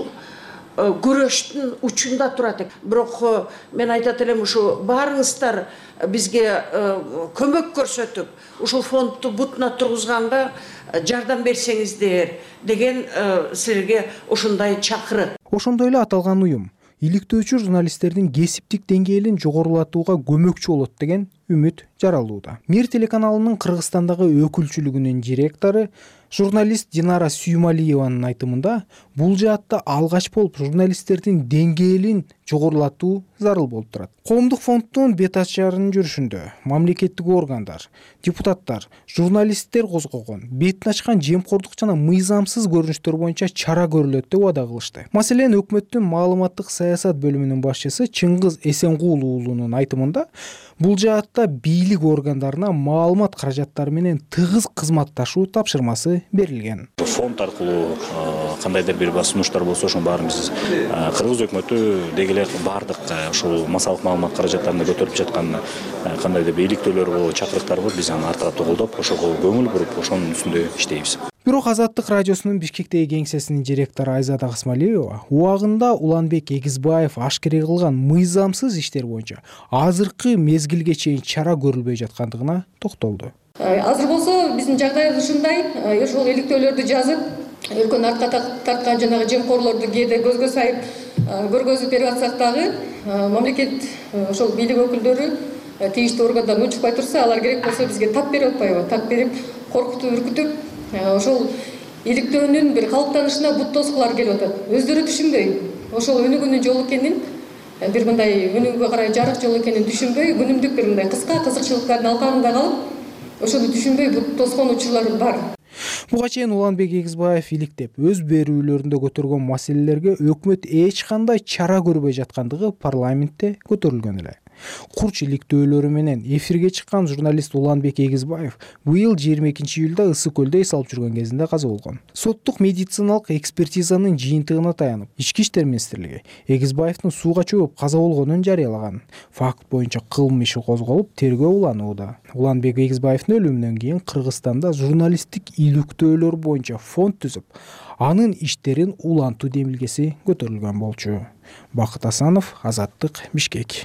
көрөштүн учунда турат экен. Бирок мен айтат элем, ушу баарыңыздар бизге көмөк көрсөтүп, ушул фондду бутуна тургузганга жардам берсеңиздер деген силерге ушундай чакырык. Ошондой эле аталган уюм иликтөөчү журналисттердин кесиптик деңгээлин жогорулатууга көмөкчү болот деген үмүт жаралууда. Мир телеканалынын Кыргызстандагы өкүлчүлүгүнүн директору журналист Динара Сүймалиеванын айтымында, бул жаатта алгач болуп журналисттердин деңгээлин жогорулатуу зарыл болуп турат. Коомдук фонддун бет ачарынын жүрүшүндө мамлекеттик органдар, депутаттар, журналисттер козгогон, бетин ачкан жемкордук жана мыйзамсыз көрүнүштөр боюнча чара көрүлөт деп убада кылышты. Маселен, өкмөттүн маалыматтык саясат бөлүмүнүн башчысы Чыңгыз Эсенгул уулунун айтымында, бул жаатта бийлик органдарына маалымат каражаттары менен тыгыз кызматташуу тапшырмасы берилген. Фонд аркылуу кандайдыр бир сунуштар болсо, ошонун баарын биз Кыргыз өкмөтү деги эле баардык ушул массалык маалымат каражаттарында көтөрүп жаткан кандайдыр бир иликтөөлөр болобу, чакырыктар болобу, биз аны ар тараптуу колдоп, ошого көңүл буруп, ошонун үстүндө иштейбиз. Бирок Азаттык радиосунун Бишкектеги кеңсесинин директору Айзада Кысмалиева убагында Уланбек Эгизбаев ашкере кылган мыйзамсыз иштер боюнча азыркы мезгилге чейин чара көрүлбөй жаткандыгына токтолду. Азыр болсо биздин жагдайыбыз ушундай, ошол иликтөөлөрдү жазып, өлкөнү артка тарткан жанагы жемкорлорду кээде көзгө сайып көргөзүп берип атсак дагы, мамлекет ошол бийлик өкүлдөрү тийиштүү органдан унчукпай турса, алар керек болсо бизге тап берип атпайбы? Тап берип, коркутуп, үркүтүп, ошол иликтөөнүн бир калыптанышына бут тоскулар келип атат. Өздөрү түшүнбөй, ошол өнүгүүнүн жолу экенин, бир мындай өнүгүүгө карай жарык жол экенин түшүнбөй, күнүмдүк бир мындай кыска кызыкчылыктардын алкагында калып, ошону түшүнбөй бут тоскон учурлар бар. Буга чейин Уланбек Эгизбаев иликтеп, өз берүүлөрүндө көтөргөн маселелерге өкмөт эч кандай чара көрбөй жаткандыгы парламентте көтөрүлгөн эле. Курч иликтөөлөрү менен эфирге чыккан журналист Уланбек Эгизбаев быйыл жыйырма экинчи июлда Ысык көлдө эс алып жүргөн кезинде каза болгон. Соттук медициналык экспертизанын жыйынтыгына таянып, Ички иштер министрлиги Эгизбаевдин сууга чөгүп каза болгонун жарыялаган. Факт боюнча кылмыш иши козголуп, тергөө уланууда. Уланбек Эгизбаевдин өлүмүнөн кийин Кыргызстанда журналисттик иликтөөлөр боюнча фонд түзүп, анын иштерин улантуу демилгеси көтөрүлгөн болчу. Бакыт Асанов, Азаттык, Бишкек.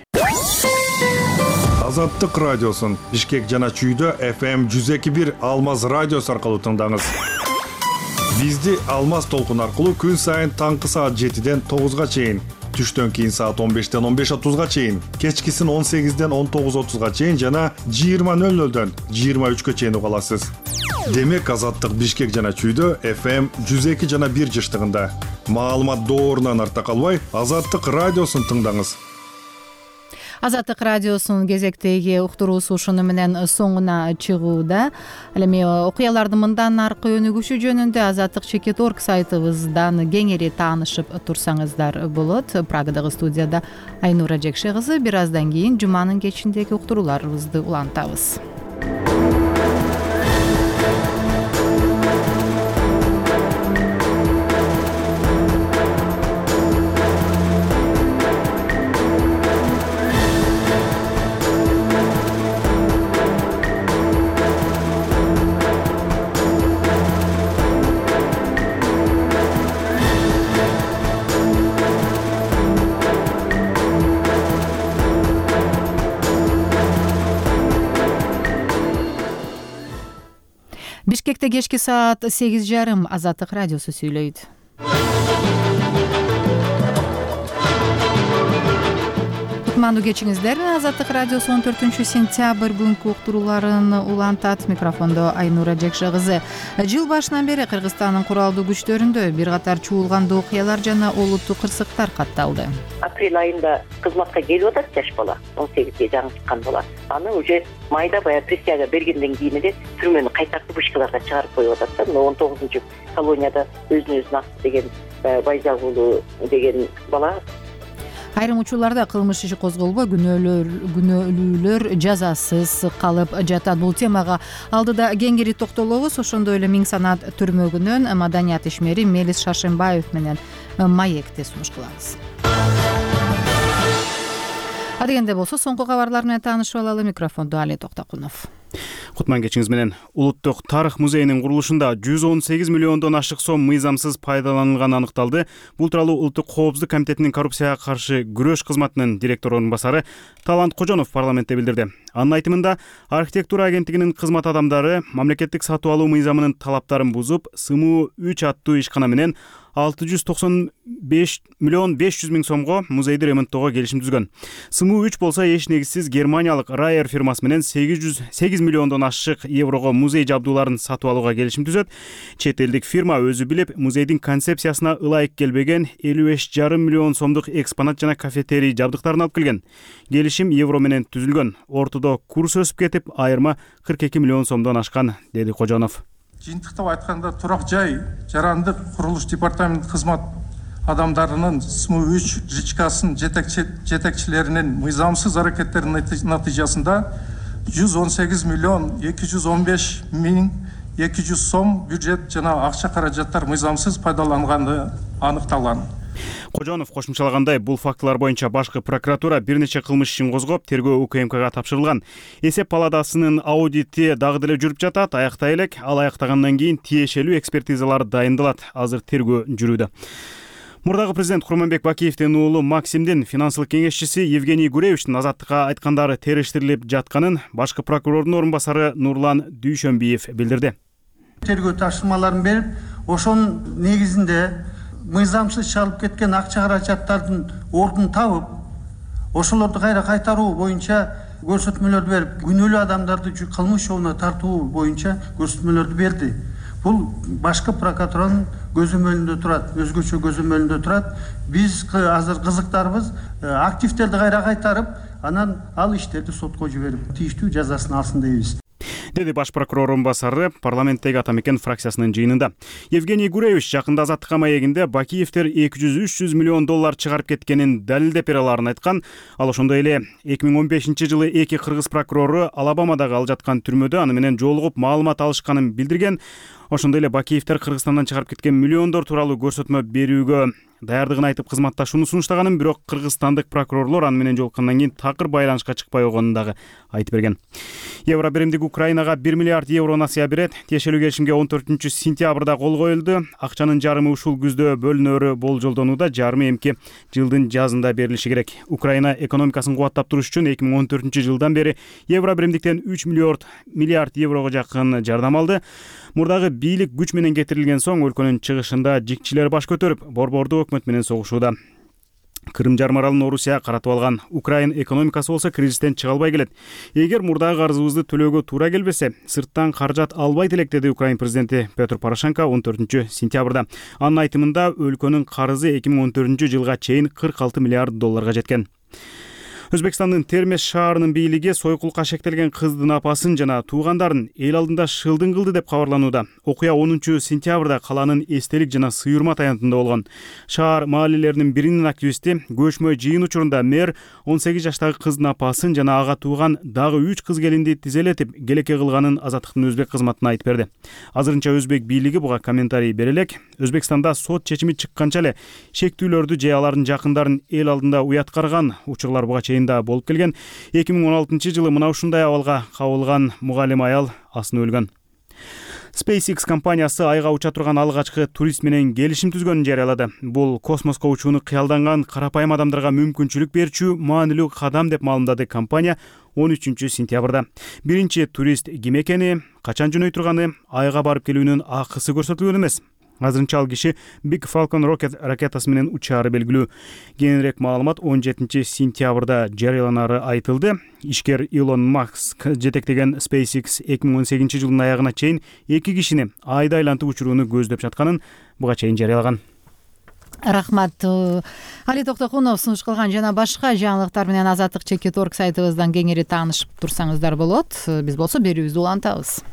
Азаттык радиосун Бишкек жана Чүйдө эф эм жүз эки бир Алмаз радиосу аркылуу тыңдаңыз. Бизди Алмаз толкун аркылуу күн сайын таңкы саат жетиден тогузга чейин түштөн кийин саат он бештен он беш отузга чейин, кечкисин он сегизден он тогуз отузга чейин жана жыйырма нөл нөлдөн жыйырма үчкө чейин уга аласыз. Демек Азаттык Бишкек жана Чүйдө эф эм жүз эки жана бир жыштыгында. Маалымат доорунан артта калбай, Азаттык радиосун тыңдаңыз. Азаттык радиосунун кезектеги уктуруусу ушуну менен соңуна чыгууда. Ал эми окуялардын мындан аркы өнүгүшү жөнүндө Азаттык чекит точка орг сайтыбыздан кеңири таанышып турсаңыздар болот. Прагадагы студияда Айнура Жекше кызы. Бир аздан кийин жуманын кечиндеги уктурууларыбызды улантабыз. Бишкекте кечки саат сегиз жарым. Азаттык радиосу сүйлөйт. Кутмандуу кечиңиздер. Азаттык радиосу он төртүнчү сентябрь күнкү уктурууларын улантат. Микрофондо Айнура Жекше кызы. Жыл башынан бери Кыргызстандын куралдуу күчтөрүндө бир катар чуулгандуу окуялар жана олуттуу кырсыктар катталды. Апрель айында кызматка келип атат жаш бала, он сегизге жаңы чыккан бала. Аны уже майда баягы присяга бергенден кийин эле түрмөнү кайтартып вышкаларга чыгарып коюп атат да. он тогузунчу колонияда өзүн өзү акты деген Байзагулу деген бала. Айрым учурларда кылмыш иши козголбой күнөөлөр күнөөлүүлөр жазасыз калып жатат. Бул темага алдыда кеңири токтолобуз. Ошондой эле Миң санаат түрмөгүнөн маданият ишмери Мелис Шашенбаев менен маекти сунуш кылабыз. Адегенде болсо соңку кабарлар менен таанышып алалы. Микрофондо Али Токтокунов. Кутман кечиңиз менен. Улуттук тарых музейинин курулушунда жүз он сегиз миллиондон ашык сом мыйзамсыз пайдаланылганы аныкталды. Бул тууралуу Улуттук коопсуздук комитетинин коррупцияга каршы күрөш кызматынын директор орун басары Талант Кожонов парламентте билдирди. Анын айтымында, архитектура агенттигинин кызмат адамдары мамлекеттик сатып алуу мыйзамынын талаптарын бузуп, СМУ үч аттуу ишкана менен алты жүз токсон беш миллион беш жүз миң сомго музейди ремонттоого келишим түзгөн. СМУ үч болсо эч негизсиз германиялык Райер фирмасы менен сегиз миллиондон ашык еврого музей жабдууларын сатып алууга келишим түзөт. Чет элдик фирма өзү билип, музейдин концепциясына ылайык келбеген элүү беш жарым миллион сомдук экспонат жана кафетерий жабдыктарын алып келген. Келишим евро менен түзүлгөн. Ортодо курс өсүп кетип, айырма кырк эки миллион сомдон ашкан, деди Кожонов. Жыйынтыктап айтканда, турак жай жарандык курулуш департамент кызмат адамдарынын СМУ үч жичкасын жетекчилеринин мыйзамсыз аракеттеринин натыйжасында жүз он сегиз миллион эки жүз он беш миң эки жүз сом бюджет жана акча каражаттар мыйзамсыз пайдаланганы аныкталган. Кожонов кошумчалагандай, бул фактылар боюнча башкы прокуратура бир нече кылмыш ишин козгоп, тергөө У К М Кга тапшырылган. Эсеп палатасынын аудити дагы деле жүрүп жатат. Аяктай элек, ал аяктагандан кийин тиешелүү экспертизалар дайындалат. Азыр тергөө жүрүүдө. Мурдагы президент Курманбек Бакиевдин уулу Максимдин финансылык кеңешчиси Евгений Гуревичтин Азаттыкка айткандары териштирилип жатканын башкы прокурордун орун басары Нурлан Дүйшөнбиев билдирди. Тергөө тапшырмаларын берип, ошонун негизинде мыйзамсыз чалып кеткен акча каражаттардын ордун табып, ошолорду кайра кайтаруу боюнча көрсөтмөлөрдү берип, күнөөлүү адамдарды кылмыш жообуна тартуу боюнча көрсөтмөлөрдү берди. Бул башкы прокуратуранын көзөмөлүндө турат, өзгөчө көзөмөлүндө турат. Биз азыр кызыктарыбыз активдерди кайра кайтарып, анан ал иштерди сотко жиберип, тийиштүү жазасын алсын дейбиз, деди баш прокурор орун басары парламенттеги Ата Мекен фракциясынын жыйынында. Евгений Гуревич жакында Азаттыкка маегинде Бакиевдер эки жүз үч жүз миллион доллар чыгарып кеткенин далилдеп бере аларын айткан. Ал ошондой эле эки миң он бешинчи жылы эки кыргыз прокурору Алабамадагы ал жаткан түрмөдө аны менен жолугуп маалымат алышканын билдирген. Ошондой эле Бакиевдер Кыргызстандан чыгарып кеткен миллиондор тууралуу көрсөтмө берүүгө даярдыгын айтып кызматташууну сунуштаганын, бирок кыргызстандык прокурорлор аны менен жолуккандан кийин такыр байланышка чыкпай койгонун дагы айтып берген. Евро биримдик Украинага бир миллиард евро насыя берет. Тиешелүү келишимге он төртүнчү сентябрда кол коюлду. Акчанын жарымы ушул күздө бөлүнөрү болжолдонууда, жарымы эмки жылдын жазында берилиши керек. Украина экономикасын кубаттап туруш үчүн эки миң он төртүнчү жылдан бери евро биримдиктен үч миллиард еврого жакын жардам алды. Мурдагы бийлик күч менен кетирилген соң өлкөнүн чыгышында жикчилер баш көтөрүп, борбордук өкмөт менен согушууда. Кырым жарым аралын Орусия каратып алган. Украин экономикасы болсо кризистен чыга албай келет. Эгер мурдагы карызыбызды төлөөгө туура келбесе, сырттан каражат албайт элек, деди Украин президенти Петр Порошенко он төртүнчү сентябрда. Анын айтымында өлкөнүн карызы эки миң он төртүнчү жылга чейин кырк алты миллиард долларга жеткен. Өзбекстандын Термеш шаарынын бийлиги сойкулукка шектелген кыздын апасын жана туугандарын эл алдында шылдың кылды деп кабарланууда. Окуя онунчу сентябрда каланын эстелик жана сыйырма таянтында болгон. Шаар маалилеринин биринин активисти көчмө жыйын учурунда мэр он сегиз жаштагы кыздын апасын жана ага тууган дагы үч кыз келинди тизелетип келеке кылганын Азаттыктын өзбек кызматына айтып берди. Азырынча өзбек бийлиги буга комментарий бере элек. Өзбекстанда сот чечими чыкканча эле шектүүлөрдү же алардын жакындарын эл алдында уят карган учурлар буга чейин болуп келген. эки миң он алтынчы жылы мына ушундай абалга кабылган мугалим аял асыны өлгөн. SpaceX компаниясы айга уча турган алгачкы турист менен келишим түзгөнүн жарыялады. Бул космоско учууну кыялданган карапайым адамдарга мүмкүнчүлүк берүүчү маанилүү кадам деп маалымдады компания он үчүнчү сентябрда. Биринчи турист ким экени, качан жөнөй турганы, айга барып келүүнүн акысы көрсөтүлгөн эмес. Азырынча ал киши Big Falcon Rocket ракетасы менен учаары белгилүү. Кийинирээк маалымат он жетинчи сентябрда жарыяланары айтылды. Ишкер Илон Маск жетектеген SpaceX эки миң он сегизинчи жылдын аягына чейин эки кишини айда айлантып учурууну көздөп жатканын буга чейин жарыялаган. Рахмат. Али Токтокунов сунуш кылган жана башка жаңылыктар менен Азаттык чекит орг сайтыбыздан кеңири таанышып турсаңыздар болот. Биз болсо берүүбүздү улантабыз.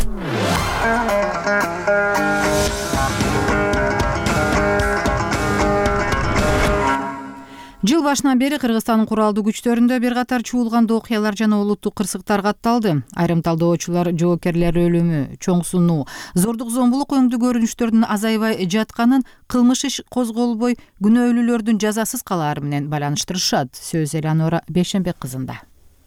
Жыл башынан бери Кыргызстандын куралдуу күчтөрүндө бир катар чуулган окуялар жана олуттук кырсыктар катталды. Айрым талдоочулар жоокерлер өлүмү, чоң сунуу, зордук зомбулук өңдүү көрүнүштөрдүн азайбай жатканын кылмыш иш козголбой күнөөлүүлөрдүн жазасыз калаары менен байланыштырышат. Сөз Элеонора Бейшенбек кызында.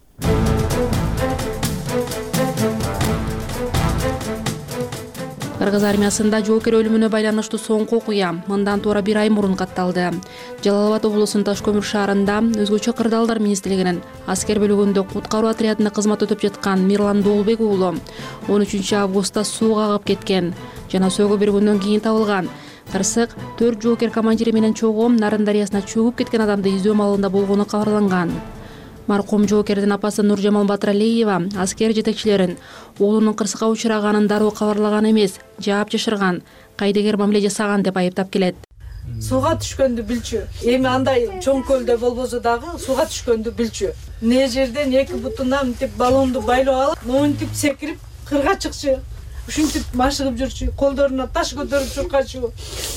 Кыргыз армиясында жоокер өлүмүнө байланыштуу соңку окуя мындан туура бир ай мурун катталды. Жалал Абад облусунун Ташкөмүр шаарында өзгөчө кырдаалдар министрлигинин аскер бөлүгүндө куткаруу отрядында кызмат өтүп жаткан Мирлан Доолбек уулу он үчүнчү августта сууга агып кеткен жана сөөгө бир күндөн кийин табылган. Кырсык төрт жоокер командири менен чогуу Нарын дарыясына чөгүп кеткен адамды издөө маалында болгону кабарланган. Маркум жоокердин апасы Нуржамал Батралиева аскер жетекчилерин уулунун кырсыкка учураганын дароо кабарлаган эмес, жаап жашырган, кайдыгер мамиле жасаган деп айыптап келет. Сууга түшкөндү билчү. Эми андай чоң көлдө болбосо дагы сууга түшкөндү билчү. Не жерден эки бутунан мынтип баллонду байлап алып, монтип секирип кырга чыкчу. Ушинтип машыгып жүрчү, колдоруна таш көтөрүп чуркачу.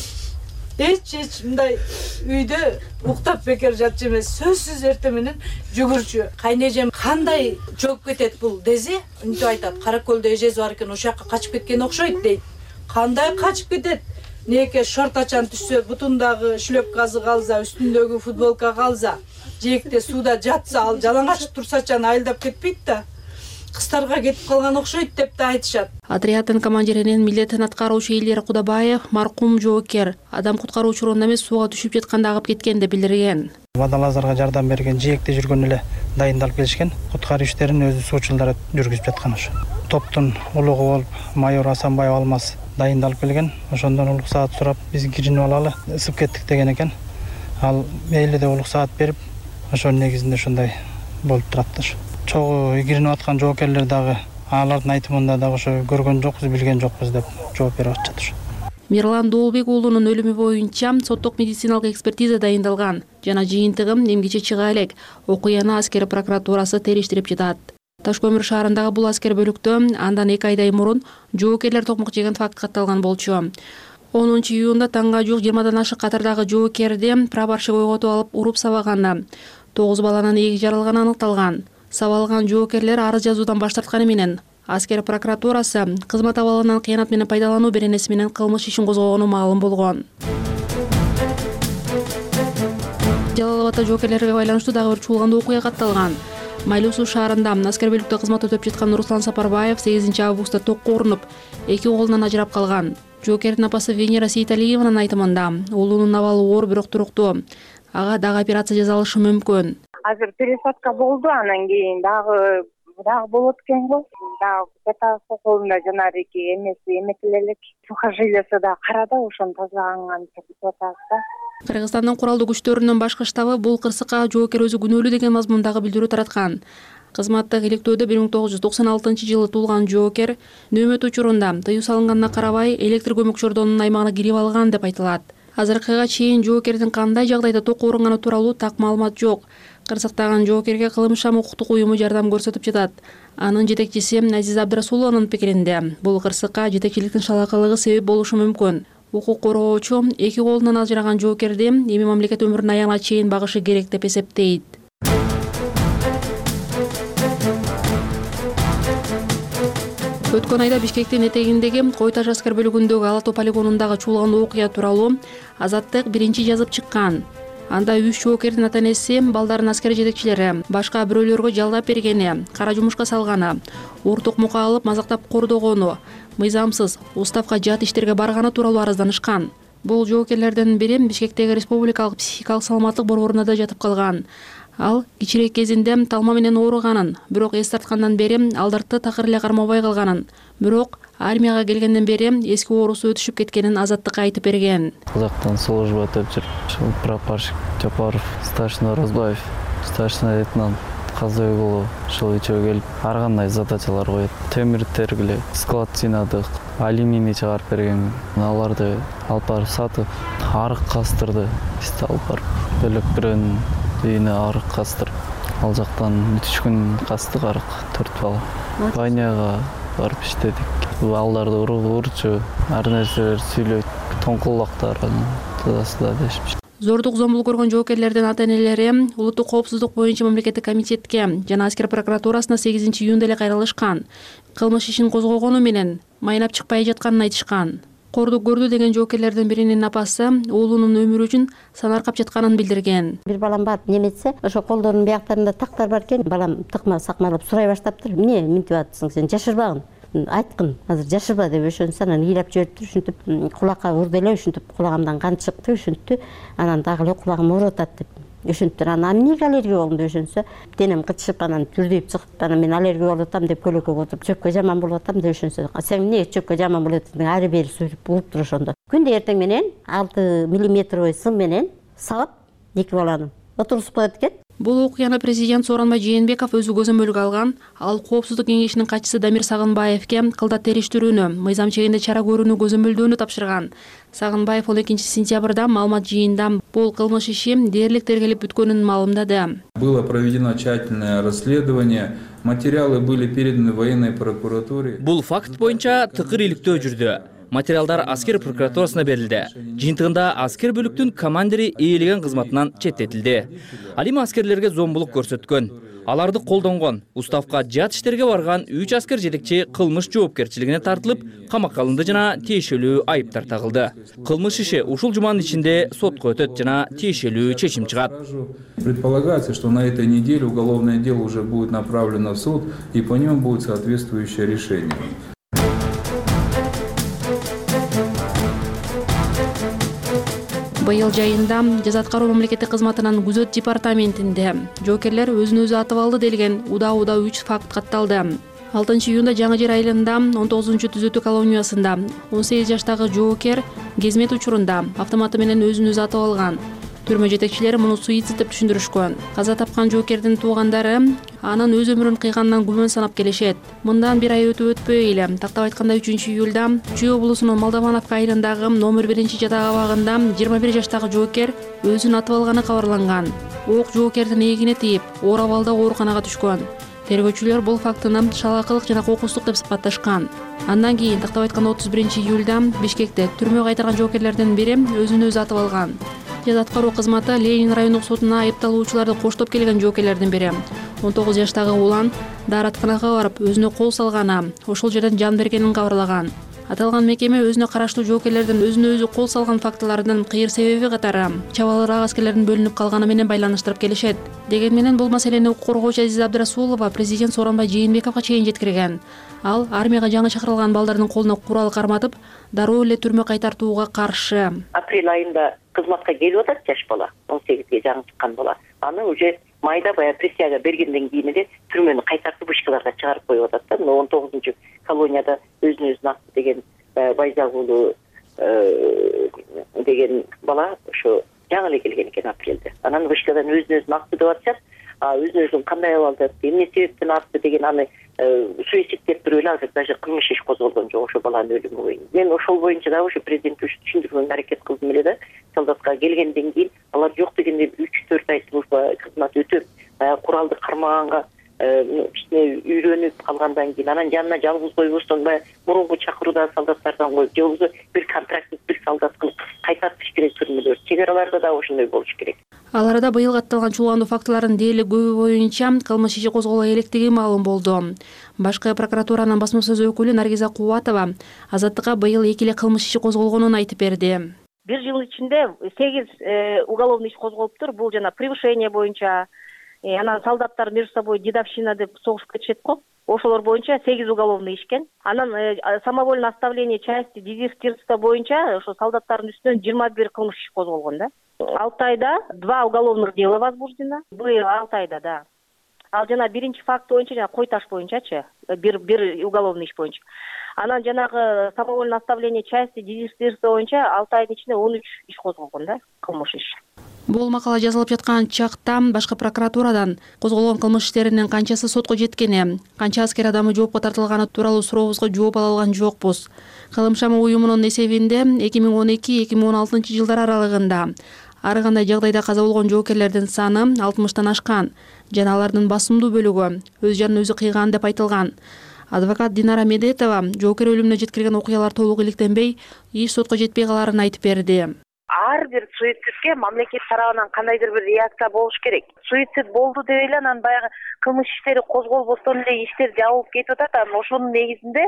Эч эч мындай үйдө уктап бекер жатчу эмес, сөзсүз эртең менен жүгүрчү. Кайнежем кандай жооп кетет бул десе, мынтип айтат. Каракөлдө эжеси бар экен, ошол жака качып кеткен окшойт дейт. Кандай качып кетет? Неке шортачан түшсө, бутундагы шлепкасы калса, үстүндөгү футболка калса, жээкте сууда жатса, ал жалаңач турсачан айылдап кетпейт да. Кыстарга кетип калган окшойт деп да айтышат. Отряддын командиринин милдетин аткаруучу Илер Кудабаев маркум жоокер адам куткаруу учурунда эмес сууга түшүп жатканда агып кеткен деп билдирген. Водолаздарга жардам берген, жээкте жүргөн эле дайындалып келишкен. Куткаруу иштерин өзү суучулдар жүргүзүп жаткан ошо. Топтун улугу болуп майор Асанбаев Алмаз дайындалып келген. Ошондон улук саат сурап, биз киринип алалы, ысып кеттик деген экен. Ал мейли деп улук саат берип, ошонун негизинде ушундай болуп турат. Чогуу киринип аткан жоокерлер дагы алардын айтымында дагы ошо көргөн жокпуз, билген жокпуз деп жооп берип атышат. Мирлан Доолбек уулунун өлүмү боюнча соттук медициналык экспертиза дайындалган жана жыйынтыгы эмгиче чыга элек. Окуяны аскер прокуратурасы териштирип жатат. Ташкөмүр шаарындагы бул аскер бөлүктө андан эки айдай мурун жоокерлер токмок жеген факт катталган болчу. онунчу июнда таңга жук жыйырмадан ашык катардагы жоокерди прапорщик ойготуп алып уруп сабаган. тогуз баланын ээги жаралганы аныкталган. Сабалган жоокерлер арыз жазуудан баш тартканы менен аскер прокуратурасы кызмат абалынан кыянат менен пайдалануу беренеси менен кылмыш ишин козгогону маалым болгон. Жалал Абадта жоокерлерге байланыштуу дагы бир чуулгандуу окуя катталган. Майлуу суу шаарында аскер бөлүктө кызмат өтүп жаткан Руслан Сапарбаев сегизинчи августта токко урунуп, эки колунан ажырап калган. Жоокердин апасы Венера Сейталиеванын айтымында уулунун абалы оор бирок туруктуу. Ага дагы операция жасалышы мүмкүн. Азыр пересадка болду, анан кийин дагы дагы болот экен го. Дагы бетасы колунда жанарыки эмеси эметиле элек. Сухожилиясы да карада, ошону тазалаган деп атабыз да. Кыргызстандын куралдуу күчтөрүнүн башкы штабы бул кырсыкка жоокер өзү күнөөлүү деген мазмундагы билдирүү тараткан. Кызматтык иликтөөдө бир миң тогуз жүз токсон алтынчы жылы туулган жоокер нөөмөт учурунда тыюу салынганына карабай электр көмөк чордонунун аймагына кирип алган деп айтылат. Азыркыга чейин жоокердин кандай жагдайда ток оорунганы тууралуу так маалымат жок. Кырсыктаган жоокерге Кылмышам укуктук уюму жардам көрсөтүп жатат. Анын жетекчиси Азиза Абдрасулованын пикиринде, бул кырсыкка жетекчиликтин шалакылыгы себеп болушу мүмкүн. Укук коргоочу эки колунан ажыраган жоокерди эми мамлекет өмүрүнүн аягына чейин багышы керек деп эсептейт. Өткөн айда Бишкектин этегиндеги Кой Таш аскер бөлүгүндөгү Ала-Тоо полигонундагы чуулган окуя тууралуу Азаттык биринчи жазып чыккан. Анда үч жоокердин ата-энеси балдарын аскер жетекчилери башка бирөөлөргө жалдап бергени, кара жумушка салганы, орток мука алып мазактап кордогону, мыйзамсыз уставка жат иштерге барганы тууралуу арызданышкан. Бул жоокерлердин бири Бишкектеги Республикалык психикалык саламаттык борборунда да жатып калган. Ал кичирээк кезинде талма менен ооруганын, бирок эс тарткандан бери алдыртты такыр эле кармабай калганын, бирок армияга келгенден бери эски оорусу өтүшүп кеткенин Азаттыкка айтып берген. Казактан служба өтүп жүрүп, прапорщик Жапаров, старшина Розбаев, старшина лейтенант Казбек уулу ушул үчөө келип, ар кандай задачалар коет. Темир тергиле, склад жыйнадык, алюминий чыгарып берген. Аларды алып барып сатып, арык кастырды. Бизди алып барып, бөлөк бирөөнүн үйүнө арык кастырып, ал жактан үч күн кастык арык, төрт бала. Баняга барып иштедик. Балдарды урчу, ар нерселер сүйлөйт, тоңкулактарын тазасында дешип. Зордук зомбулук көргөн жоокерлердин ата-энелери улуттук коопсуздук боюнча мамлекеттик комитетке жана аскер прокуратурасына сегизинчи июнда эле кайрылышкан. Кылмыш ишин козгогону менен майнап чыкпай жатканын айтышкан. Кордук көрдү деген жоокерлердин биринин апасы уулунун өмүрү үчүн санаркап жатканын билдирген. Бир балам барып неметсе, ошо колдорунун бияктарында тактар бар экен. Балам тыкма сакмалап сурай баштаптыр. Эмне минтип атсың сен, жашырбагын. Айткын, азыр жашырба деп ошонсу анан ыйлап жибериптир, ушинтип кулакка урду эле, ушинтип кулагымдан кан чыкты, ушинтип анан дагы эле кулагым ооруп атат деп. Ушинтип анан эмнеге аллергия болдум деп ошонсу денем кычышып анан түрдөйүп чыгып, анан мен аллергия болуп атам деп көлөккө отуруп чөпкө жаман болуп атам деп ошонсу. Сен эмнеге чөпкө жаман болуп атасың? Ары бери сүрүп угуптур ошондо. Күндө эртең менен алты миллиметровый сым менен сабап эки баланы отургузуп коет экен. Бул окуяны президент Сооронбай Жээнбеков өзү көзөмөлгө алган. Ал коопсуздук кеңешинин катчысы Дамир Сагынбаевке кылдат териштирүүнү, мыйзам чегинде чара көрүүнү көзөмөлдөөнү тапшырган. Сагынбаев он экинчи сентябрда маалымат жыйында бул кылмыш иши дээрлик тергелип бүткөнүн маалымдады. Было проведено тщательное расследование. Материалы были переданы военной прокуратуре. Бул факт боюнча тыкыр иликтөө жүрдү. Материалдар аскер прокуратурасына берилди. Жыйынтыгында аскер бөлүктүн командири ээлеген кызматынан четтетилди. Ал эми аскерлерге зомбулук көрсөткөн, аларды колдонгон, уставка жат иштерге барган үч аскер жетекчи кылмыш жоопкерчилигине тартылып, камакка алынды жана тиешелүү айыптар тагылды. Кылмыш иши ушул жуманын ичинде сотко өтөт жана тиешелүү чечим чыгат. Предполагается, что на этой неделе уголовное дело уже будет направлено в суд, и по нему будет соответствующее решение. Быйыл жайында жаза аткаруу мамлекеттик кызматынын күзөт департаментинде жоокерлер өзүн өзү атып алды делген уда-уда үч факт катталды. алтынчы июнда Жаңы Жер айылында он тогузунчу түзөтүү колониясында он сегиз жаштагы жоокер кезмет учурунда автоматы менен өзүн өзү атып алган. Түрмө жетекчилери муну суицид деп түшүндүрүшкөн. Каза тапкан жоокердин туугандары анын өз өмүрүн кыйганынан күмөн санап келишет. Мындан бир ай өтүп өтпөй эле, тактап айтканда үчүнчү июлда Чүй облусунун Молдовановка айылындагы номер биринчи жатак абагында жыйырма бир жаштагы жоокер өзүн атып алганы кабарланган. Ок жоокердин эгине тийип, оор абалда ооруканага түшкөн. Тергөөчүлөр бул фактыны шалакылык жана кокустук деп сыпатташкан. Андан кийин тактап айтканда отуз биринчи июлда Бишкекте түрмөгө кайтарган жоокерлердин бири өзүн өзү атып алган. Жаза аткаруу кызматы Ленин райондук сотуна айыпталуучуларды коштоп келген жоокерлердин бири он тогуз жаштагы улан дааратканага барып өзүнө кол салганы, ошол жерден жан бергенин кабарлаган. Аталган мекеме өзүнө караштуу жоокерлердин өзүнө өзү кол салган фактылардын кыйыр себеби катары чабалыраак аскерлердин бөлүнүп калганы менен байланыштырып келишет. Деген менен бул маселени укук коргоочу Азиза Абдрасулова президент Сооронбай Жээнбековго чейин жеткирген. Ал армияга жаңы чакырылган балдардын колуна курал карматып, дароо эле түрмө кайтартууга каршы. Апрель айында кызматка келип атат жаш бала, он сегизге жаңы чыккан бала. Аны уже майда баягы присяга бергенден кийин эле түрмөнү кайтартып вышкаларга чыгарып коюп атат да. Мына он тогузунчу колонияда өзүн өзү акты деген Байзак уулу деген бала ошо жаңы эле келген экен апрелде. Анан вышкадан өзүн өзү акты деп атышат. А өзүн өзүн кандай абалда, эмне себептен атты деген аны суицид деп туруп эле азыр даже кылмыш иш козголгон жок ошо баланын өлүмү боюнча. Мен ошол боюнча дагы ошо президент түшүндүргөнгө аракет кылдым эле да. Солдатка келгенден кийин алар жок дегенде үч төрт ай служба кызмат өтөп, баягы куралды кармаганга кичине үйрөнүп калгандан кийин анан жанына жалгыз койбостон баягы мурунку чакыруудагы солдаттардан коюп, же болбосо бир контрактник бир солдат кылып кайтартыш керек түрмөлөр. Чек араларда да ошондой болуш керек. Ал арада быйыл катталган чуулгандуу фактылардын дээрлик көбү боюнча кылмыш иши козголо электиги маалым болду. Башкы прокуратуранын басма сөз өкүлү Наргиза Кубатова Азаттыкка быйыл эки эле кылмыш иши козголгонун айтып берди. Бир жыл ичинде сегиз уголовный иш козголуптур. Бул жана превышение боюнча, анан солдаттар между собой дедовщина деп согушуп кетишет го. Ошолор боюнча сегиз уголовный ишкен. Анан самовольное оставление части дезертирство боюнча ошо солдаттардын үстүнөн жыйырма бир кылмыш иш козголгон да. Алтайда два уголовных дела возбуждено. Быйыл Алтайда, да. Ал жана биринчи факт боюнча жана кой таш боюнчачы, бир бир уголовный иш боюнча. Анан жанагы самовольное оставление части дезертирство боюнча Алтайдын ичинде он үч иш козголгон да, кылмыш иш. Бул макала жазылып жаткан чакта башкы прокуратурадан козголгон кылмыш иштеринин канчасы сотко жеткени, канча аскер адамы жоопко тартылганы тууралуу сурообузга жооп ала алган жокпуз. Кылымшама уюмунун эсебинде эки миң он эки эки миң он алтынчы жылдар аралыгында ар кандай жагдайда каза болгон жоокерлердин саны алтымыштан ашкан жана алардын басымдуу бөлүгү өз жанын өзү кыйган деп айтылган. Адвокат Динара Медетова жоокер өлүмүнө жеткирген окуялар толук иликтенбей, иш сотко жетпей каларын айтып берди. Ар бир суицидке мамлекет тарабынан кандайдыр бир реакция болуш керек. Суицид болду деп эле анан баягы кылмыш иштери козголбостон эле иштер жабылып кетип атат. Анан ошонун негизинде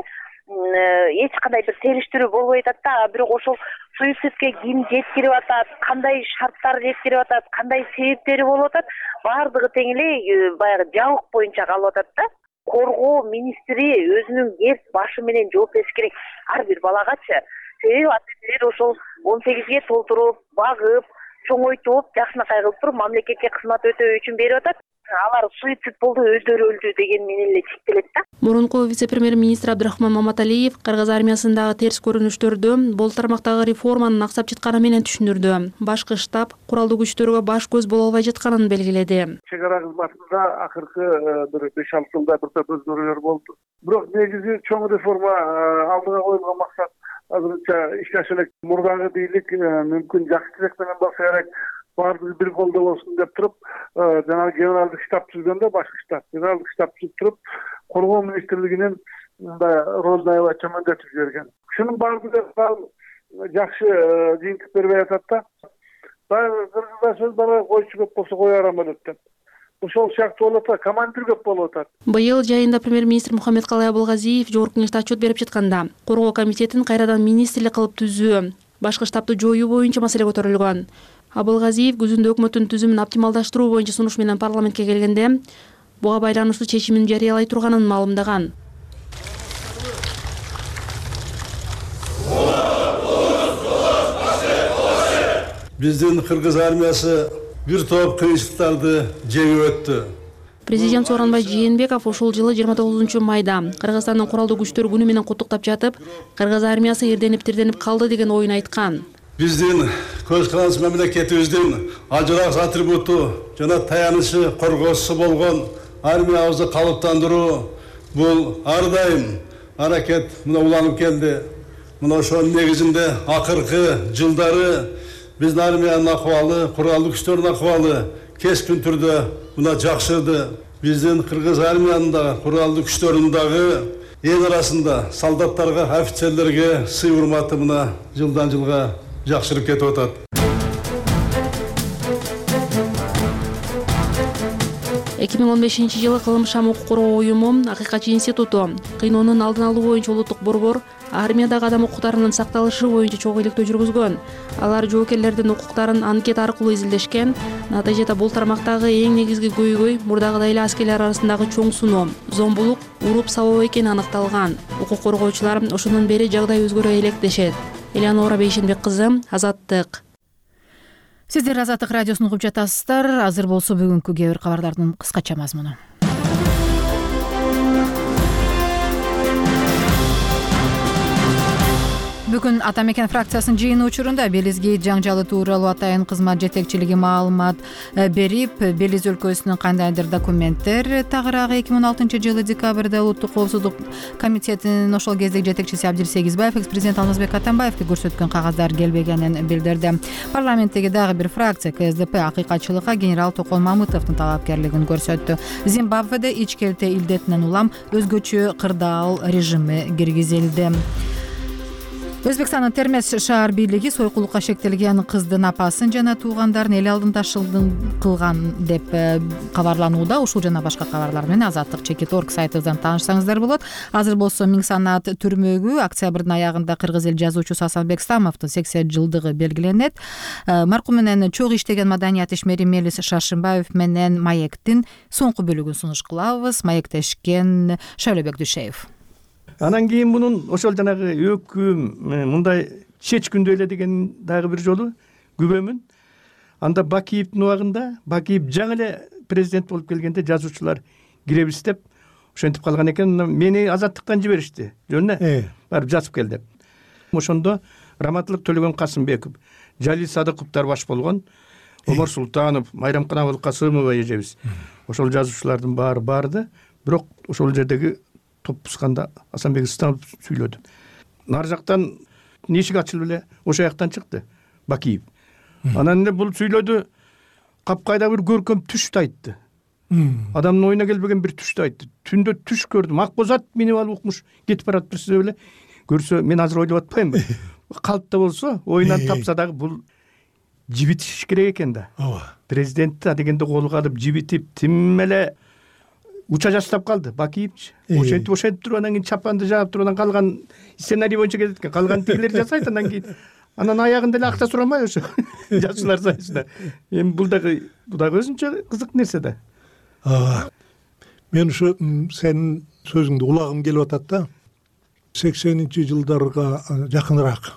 эч кандай бир териштирүү болбой атат да. Бирок ошол суицидке ким жеткирип атат, кандай шарттар жеткирип атат, кандай себептери болуп атат, баардыгы тең эле баягы жабык боюнча калып атат да. Коргоо министри өзүнүн кеп башы менен жооп бериш керек ар бир балагачы. Себеби ата-энелер ошол он сегизге толтуруп, багып, чоңойтуп, жакшынакай кылып туруп мамлекетке кызмат өтөө үчүн берип атат. Алар суицид болду, өздөрү өлдү деген менен эле чектелет да. Мурунку вице-премьер-министр Абдрахман Маматалиев Кыргыз армиясындагы терс көрүнүштөрдү бул тармактагы реформанын аксап жатканы менен түшүндүрдү. Башкы штаб куралдуу күчтөргө баш көз боло албай жатканын белгиледи. Чек ара кызматында акыркы бир беш алты жылда бир топ өзгөрүүлөр болду. Бирок негизи чоң реформа алдыга коюлган максат азырынча иштеш элек. Мурдагы бийлик мүмкүн жакшы элек менен болсо керек, баардыгы бир колдо болсун деп туруп, жана генералдык штаб түзгөндө башкы штаб, генералдык штаб түзүп туруп, коргоо министрлигинин мындай ролун аябай төмөндөтүп жиберген. Ушунун баардыгы жакшы жыйынтык бербей атат да. Баягы кыргызда сөз бар, койчу көп болсо кой арам өлөт деп. Ошол сыяктуу болуп атат, командир көп болуп атат. Быйыл жайында премьер-министр Мухаммедкалый Абылгазиев жогорку кеңеште отчет берип жатканда, коргоо комитетин кайрадан министрлик кылып түзүү, башкы штабты жоюу боюнча маселе көтөрүлгөн. Абылгазиев күзүндө өкмөттүн түзүмүн оптималдаштыруу боюнча сунуш менен парламентке келгенде буга байланыштуу чечимин жарыялай турганын маалымдаган. Биздин кыргыз армиясы бир топ кыйынчылыктарды жеңип өттү. Президент Сооронбай Жээнбеков ушул жылы жыйырма тогузунчу майда Кыргызстандын куралдуу күчтөр күнү менен куттуктап жатып, кыргыз армиясы эрденип-тирденип калды деген оюн айткан. Биздин көз карандысыз мамлекетибиздин ажырак атрибуту жана таянычы коргоосу болгон армиябызды калыптандыруу бул ар дайым аракет мына уланып келди. Мына ошонун негизинде акыркы жылдары биздин армиянын акыбалы, куралдуу күчтөрдүн акыбалы кескин түрдө мына жакшырды. Биздин кыргыз армиянын да куралдуу күчтөрүнүн дагы эл арасында солдаттарга, офицерлерге сый урматы мына жылдан жылга жакшырып кетип атат. эки миң он бешинчи жылы Кылымшам укук коргоо уюму, Акыйкатчы институту, кыйноонун алдын алуу боюнча улуттук борбор, армиядагы адам укуктарынын сакталышы боюнча чогуу иликтөө жүргүзгөн. Алар жоокерлердин укуктарын анкета аркылуу изилдешкен. Натыйжада бул тармактагы эң негизги көйгөй мурдагыдай эле аскерлер арасындагы чоң суноо, зомбулук, уруп сабоо экени аныкталган. Укук коргоочулар ошондон бери жагдай өзгөрө элек дешет. Элеонора Бейшенбек кызы, Азаттык. Сиздер Азаттык радиосун угуп жатасыздар. Азыр болсо бүгүнкү кээ бир кабарлардын кыскача мазмуну. Бүгүн Ата Мекен фракциясынын жыйыны учурунда Белизги жаңжалы тууралуу Атайын кызмат жетекчилиги маалымат берип, Белиз өлкөсүнүн кандайдыр документтер тагыраагы эки миң он алтынчы жылы декабрда Улуттук коопсуздук комитетинин ошол кездеги жетекчиси Абдилсегизбаев экс-президент Алмазбек Атамбаевге көрсөткөн кагаздар келбегенин билдирди. Парламенттеги дагы бир фракция ка эс де пе акыйкатчылыкка генерал Токон Мамытовдун талапкерлигин көрсөттү. Зимбабведе ичкелте илдетинен улам өзгөчө кырдаал режими киргизилди. Өзбекстандын Термез шаар бийлиги сойкулукка шектелген кыздын апасын жана туугандарын эл алдында шылдың кылган деп кабарланууда. Ушул жана башка кабарлар менен Азаттык чекит точка орг сайтыбыздан таанышсаңыздар болот. Азыр болсо Миң санаат түрмөгү октябрдын аягында кыргыз эл жазуучусу Асанбек Стамовдун сексен жылдыгы белгиленет. Маркум менен чогуу иштеген маданият ишмери Мелис Шаршымбаев менен Маектин соңку бөлүгүн сунуш кылабыз. Маектешкен Шайлобек Дүйшеев. Анан кийин мунун ошол жанагы өкүм мындай чечкүндө эле деген дагы бир жолу күбөмүн. Анда Бакиевдин убагында Бакиев жаңы эле президент болуп келгенде жазуучулар киребиз деп ошентип калган экен. Мени Азаттыктан жиберишти. Жөнүнө барып жазып кел деп. Ошондо Раматылык Төлөгөн Касымбеков, Жалил Садыковдор баш болгон, Омар Султанов, Майрамкана Абылкасымова эжебиз. Ошол жазуучулардын баары барды. Бирок ошол жердеги топ пусканда Асанбек Стамов сүйлөдү. Нар жактан эшик ачылып эле ошол жактан чыкты Бакиев. Анан эле бул сүйлөдү, капкайда бир көркөм түштү айтты. Адамдын оюна келбеген бир түштү айтты. Түндө түш көрдүм. Акбозат минип алып укмуш кетип барат бирсе эле көрсө мен азыр ойлоп атпаймынбы. Калпта болсо оюнан тапса дагы бул жибитиш керек экен да. Президентти дегенде колго алып жибитип тим эле уча жастап калды Бакиевчи. Ошентип ошентип туруп анан кийин чапанды жаап туруп анан калган сценарий боюнча кетет экен. Калган тигилер жасайт анан кийин. Анан аягында эле акча сурамай ошо жазуучулар сайысында. Эми бул дагы бул дагы өзүнчө кызык нерсе да. Мен ушу сенин сөзүңдү улагым келип атат да. сексенинчи жылдарга жакыныраак.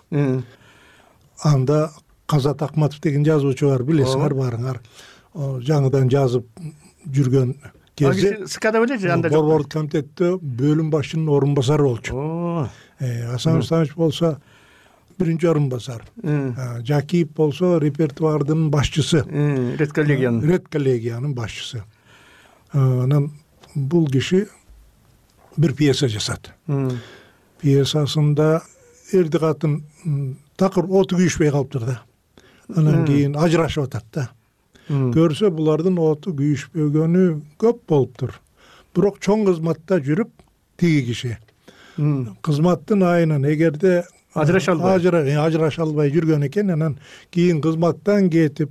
Анда Казат Акматов деген жазуучу бар, билесиңер баарыңар. Жаңыдан жазып жүргөн кезде скада бележе анда борбордук комитетте бөлүм башчынын орун басары болчу. Асан Станич болсо биринчи орун басар. Жакиев болсо репертуардын башчысы. Редколлегиянын. Редколлегиянын башчысы. Анан бул киши бир пьеса жасады. Пьесасында эрди катын такыр оту күйүшпөй калыптыр да. Анан кийин ажырашып атат да. Көрсө булардын оту күйүшпөгөнү көп болуптур. Бирок чоң кызматта жүрүп тиги киши кызматтын айынан эгерде ажыраша албай ажыраша албай жүргөн экен, анан кийин кызматтан кетип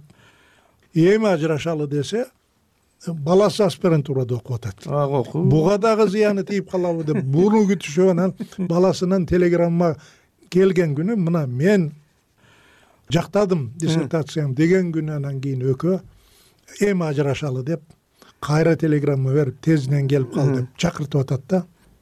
эми ажырашалы десе баласы аспирантурада окуп атат. Буга дагы зыяны тийип калабы деп буну күтүшүп анан баласынан телеграмма келген күнү мына мен жактадым диссертациям деген күнү анан кийин өкө эми ажырашалы деп кайра телеграмма берип тезинен келип кал деп чакыртып атат да.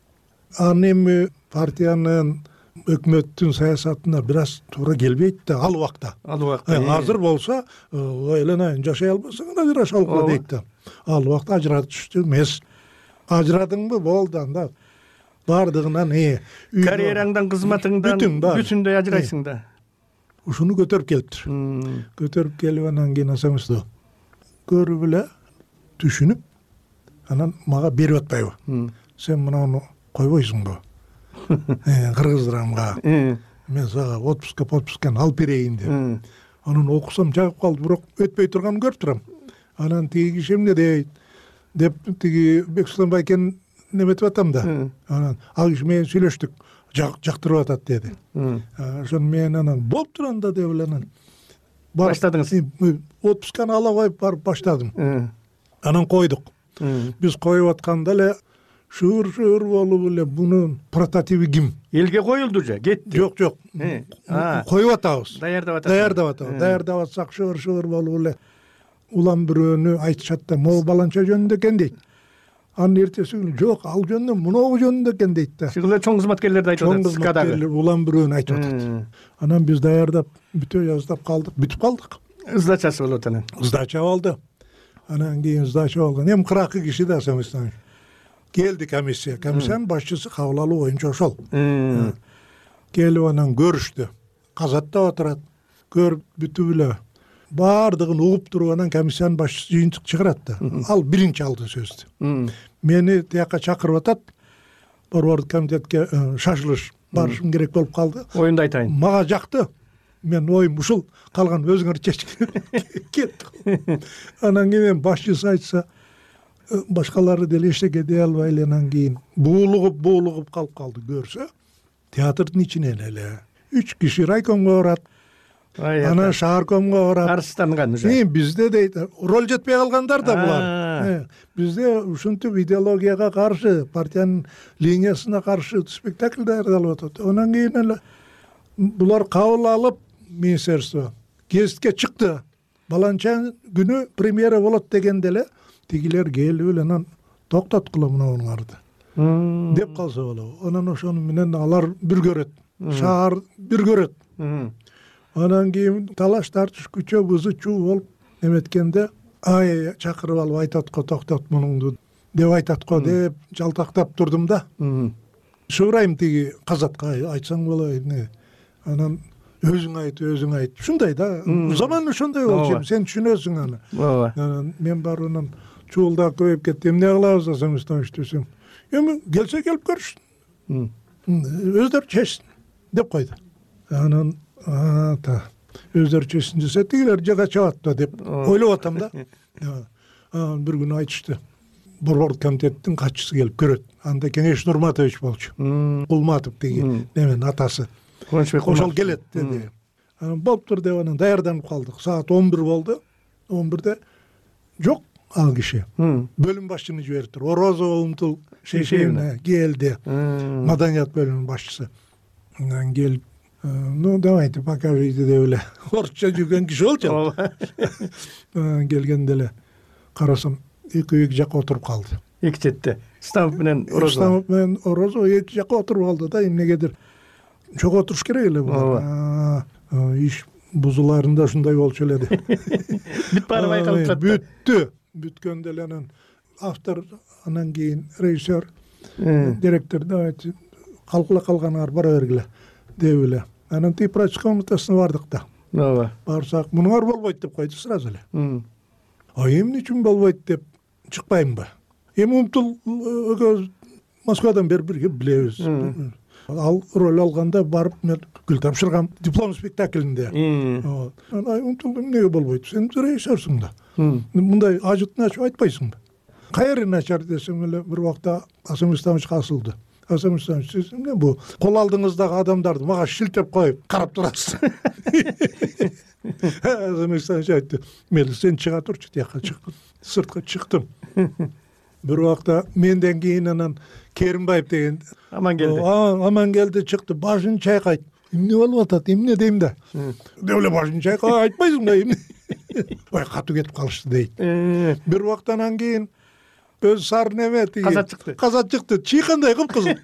Аны эми партиянын өкмөттүн саясатына бир аз туура келбейт да ал убакта. Ал убакта. Азыр болсо эле жашай албасаң ажырашалы дейт да. Ал убакта ажыратышты эмес. Ажырадыңбы болду анда бардыгынан э карьераңдан кызматыңдан бүтүндөй ажырайсың да. Ушуну көтөрүп келиптир. Көтөрүп келип анан кийин асамызды көрүп эле түшүнүп анан мага берип атпайбы. Сен мынаны койбойсуңбу? Кыргыздарамга мен сага отпуска подпусканы алып берейин деп. Анан окусам жагып калды, бирок өтпөй турганын көрүп турам. Анан тиги киши эмне дейт деп тиги Бексултан байкен неметип атам да. Анан ал киши менен сүйлөштүк. Жактырып атат деди. Ошон мен анан болуп турганда деп эле анан баштадыңыз. Отпусканы ала коюп барып баштадым. Анан койдук. Биз коюп атканда эле шыр-шыр болуп эле бунун прототиби ким? Элге коюлду же, кетти. Жок, жок. Коюп атабыз. Даярдап атабыз. Даярдап атабыз. Даярдап атсак шыр-шыр болуп эле улам бирөөнү айтышат да, могу баланча жөнүндө экен дейт. Анын эртеси күнү жок, ал жөнүндө, муногу жөнүндө экен дейт да. Шыгылы чоң кызматкерлерди айтып атат. Чоң кызматкерлер улам бирөөнү айтып атат. Анан биз даярдап бүтө жаздап калдык, бүтүп калдык. сдачасы болот анан сдача болду. Анан кийин сдача болгон. Эми кыркы киши да самыстан келди комиссия. Комиссиянын башчысы кабыл алуу боюнча ошол. Келип анан көрүштү. Казатта отурат. Көрүп бүтүп эле баардыгын угуп туруп анан комиссиянын башчысы жыйынтык чыгарат да. Ал биринчи алды сөздү. Мени тияка чакырып атат. Борбордук комитетке шашылыш барышым керек болуп калды. Оюнду айтайын. Мага жакты. Мен оюм ушул, калган өзүңөр чечкин. Кеттик. Анан кийин башчысы айтса, башкалары деле эчтеке дей албай эле анан кийин буулугуп буулугуп калып калды. Көрсө, театрдын ичинен эле үч киши райкомго барат. Анан шааркомго барат. Арыстанган уже. Эми бизде дейт, роль жетпей калгандар да булар. Бизде ушинтип идеологияга каршы, партиянын линиясына каршы спектакль даярдалып атат. Анан кийин эле булар кабыл алып министерство гезитке чыкты. Баланча күнү премьера болот дегенде эле тигилер келип эле анан токтоткула мынауңарды деп калса болобу. Анан ошону менен алар бир көрөт. Шаар бир көрөт. Анан кийин талаш тартыш күчө бузу чуу болуп эметкенде ай чакырып алып айтат го токтот мунуңду деп айтат го деп жалтактап турдум да. Сурайм тиги Казатка айтсаң болот. Анан өзүң айт, өзүң айт. Ушундай да. Заман ошондой болчу. Сен түшүнөсүң аны. Ооба. Мен барып анан чуулдап көбөйүп кетти. Эмне кылабыз десем, десем. Эми келсе келип көрүшсүн. Өздөрү чечсин деп койду. Анан та өздөрү чечсин десе, тигилер жага чабат да деп ойлоп атам да. Анан бир күнү айтышты. Борбордук комитеттин катчысы келип көрөт. Анда Кеңеш Нурматович болчу. Кулматов тиги неменин атасы. Ошол келет деди. Анан болуптур деп анан даярданып калдык. Саат он бир болду. он бирде жок ал киши. Бөлүм башчыны жибериптир. Орозова Умтул Шейшеевна келди. Маданият бөлүмүнүн башчысы. Анан келип, ну давайте покажите деп эле орусча жүргөн киши болчу. Келгенде эле карасам эки эки жакка отуруп калды. Эки четте. Станов менен Орозова. Станов менен Орозова эки жакка отуруп калды да, эмнегедир чогуу отуруш керек эле булар. Иш бузуларында ушундай болчу эле деп. Бүт баары байкалып жатты. Бүттү. Бүткөндө эле анан автор, анан кийин режиссер, директор давайте калкыла калганыңар бара бергиле деп эле. Анан тип прачка комнатасына бардык да. Ооба. Барсак, мунуңар болбойт деп койду сразу эле. А эмне үчүн болбойт деп чыкпаймынбы? Эми Умтул экөөбүз Москвадан бери бирге билебиз. Ал роль алганда барып мен гүл тапшыргам диплом спектаклинде. Анан Умтул эмнеге болбойт? Сен режиссерсуң да. Мындай ажытын ачып айтпайсыңбы? Кайры начар десем эле бир убакта Асым Исламович касылды. Асым Исламович, сиз эмне бу кол алдыңыздагы адамдарды мага шилтеп коюп карап турасыз? Асым Исламович айтты, мейли сен чыга турчу, тияка чык. Сыртка чыктым. Бир убакта менден кийин анан Керимбаев деген аман келди. Аман келди, чыкты, башын чайкайт. Эмне болуп атат? Эмне дейм да? Деп эле башын чайкап айтпайсың да эмне? Ой, катуу кетип калышты дейт. Бир убактан кийин өзү сары неме тиги казат чыкты. Казат чыкты. Чыйкандай кып-кызыл.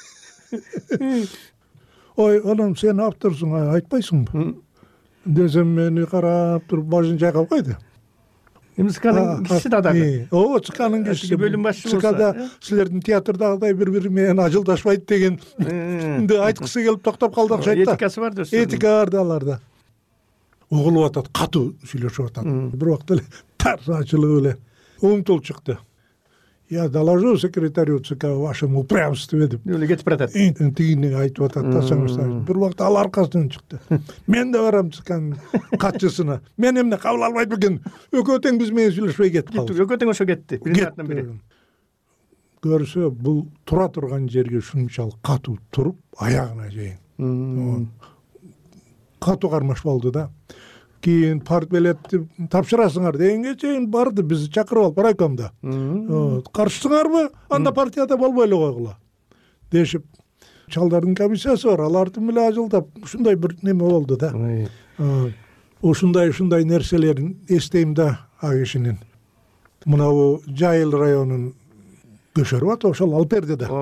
Ой, анан сен авторсуң, айтпайсыңбы? Десем мени карап туруп башын чайкап койду. МСКнын кишиси да дагы. Ооба, ЦКнын кишиси. Бөлүм башчысы болсо. ЦКда силердин театрдагыдай бири-бири менен ажылдашпайт дегенди айткысы келип токтоп калды окшойт да. Этикасы бар да. Этика бар да аларда. Угулуп атат, катуу сүйлөшүп атат. Бир убакта эле тарс ачылып эле Умтул чыкты. Я доложу секретарю ЦК вашему упрямству деп. Эле кетип баратат. Тигини айтып атат да саңыздар. Бир убакта ал аркасынан чыкты. Мен да барам ЦКнын катчысына. Мен эмне кабыл албайт бекен? Экөө тең биз менен сүйлөшпөй кетип калды. Экөө тең ошо кетти. Биринин артынан бири. Көрсө, бул тура турган жерге ушунчалык катуу туруп, аягына чейин. Катуу кармаш болду да. Кийин партбилетти тапшырасыңар дегенге чейин барды, бизди чакырып алып райкомдо. Каршысыңарбы? Анда партияда болбой эле койгула дешип, чалдардын комиссиясы бар, аларды менен ажылдап, ушундай бир неме болду да. Ушундай-ушундай нерселерин эстейм да а кишинин. Мынабу Жайыл районунун көшөрүп атып, ошол Алперде да.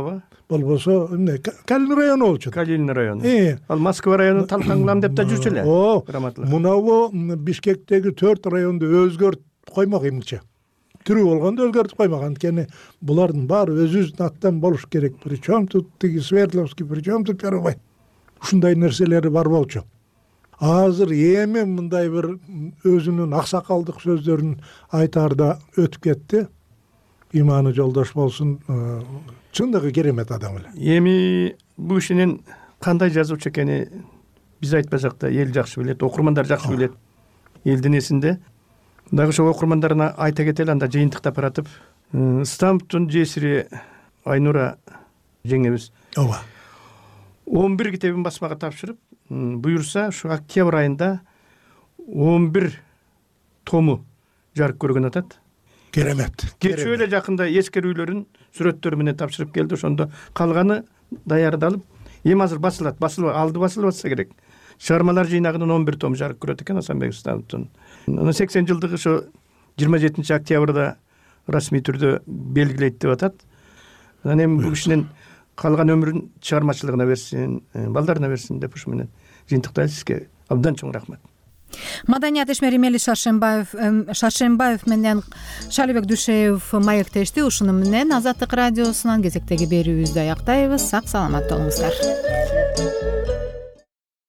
болбосо эмне Калин району болчу. Калин району. Ал Москва районун талкангылам деп да жүрчү эле. О, мынабу Бишкектеги төрт районду өзгөртүп коймок эмнече. Түрү болгондо өзгөртүп коймок. Анткени булардын баары өзүбүздүн аттан болуш керек. Причем тут тиги Свердловский, причем тут Первый. Ушундай нерселери бар болчу. Азыр эми мындай бир өзүнүн аксакалдык сөздөрүн айтаарда өтүп кетти. Иманы жолдош болсун, чындыгы керемет адам эле. Эми бул кишинин кандай жазуучу экени биз айтпасак да эл жакшы билет, окурмандар жакшы билет. Элдин эсинде. Дагы ошо окурмандарына айта кетели, анда жыйынтыктап баратып, Стамптын жесири Айнура жеңебиз. Ооба. он бир китебин басмага тапшырып, буюрса, ушу октябрь айында он бир тому жарык көргөн атат. Керемет. Кечээ эле жакында эскерүүлөрүн сүрөттөрү менен тапшырып келди. Ошондо калганы даярдалып, эми азыр басылат, басылып алды басылып атса керек. Чыгармалар жыйнагынын он бир тому жарык көрөт экен Асанбек Стамптын. Анан сексен жылдыгы ошо жыйырма жетинчи октябрда расмий түрдө белгилейт деп атат. Анан эми бул кишинин калган өмүрүн чыгармачылыгына берсин, балдарына берсин деп ушу менен жыйынтыктайбыз. Сизге абдан чоң рахмат. Маданият ишмери Мели Шаршембаев Шаршембаев менен Шалибек Дүйшеев маектешти. Ушуну менен Азаттык радиосунан кезектеги берүүбүздү аяктайбыз. Сак саламат болуңуздар.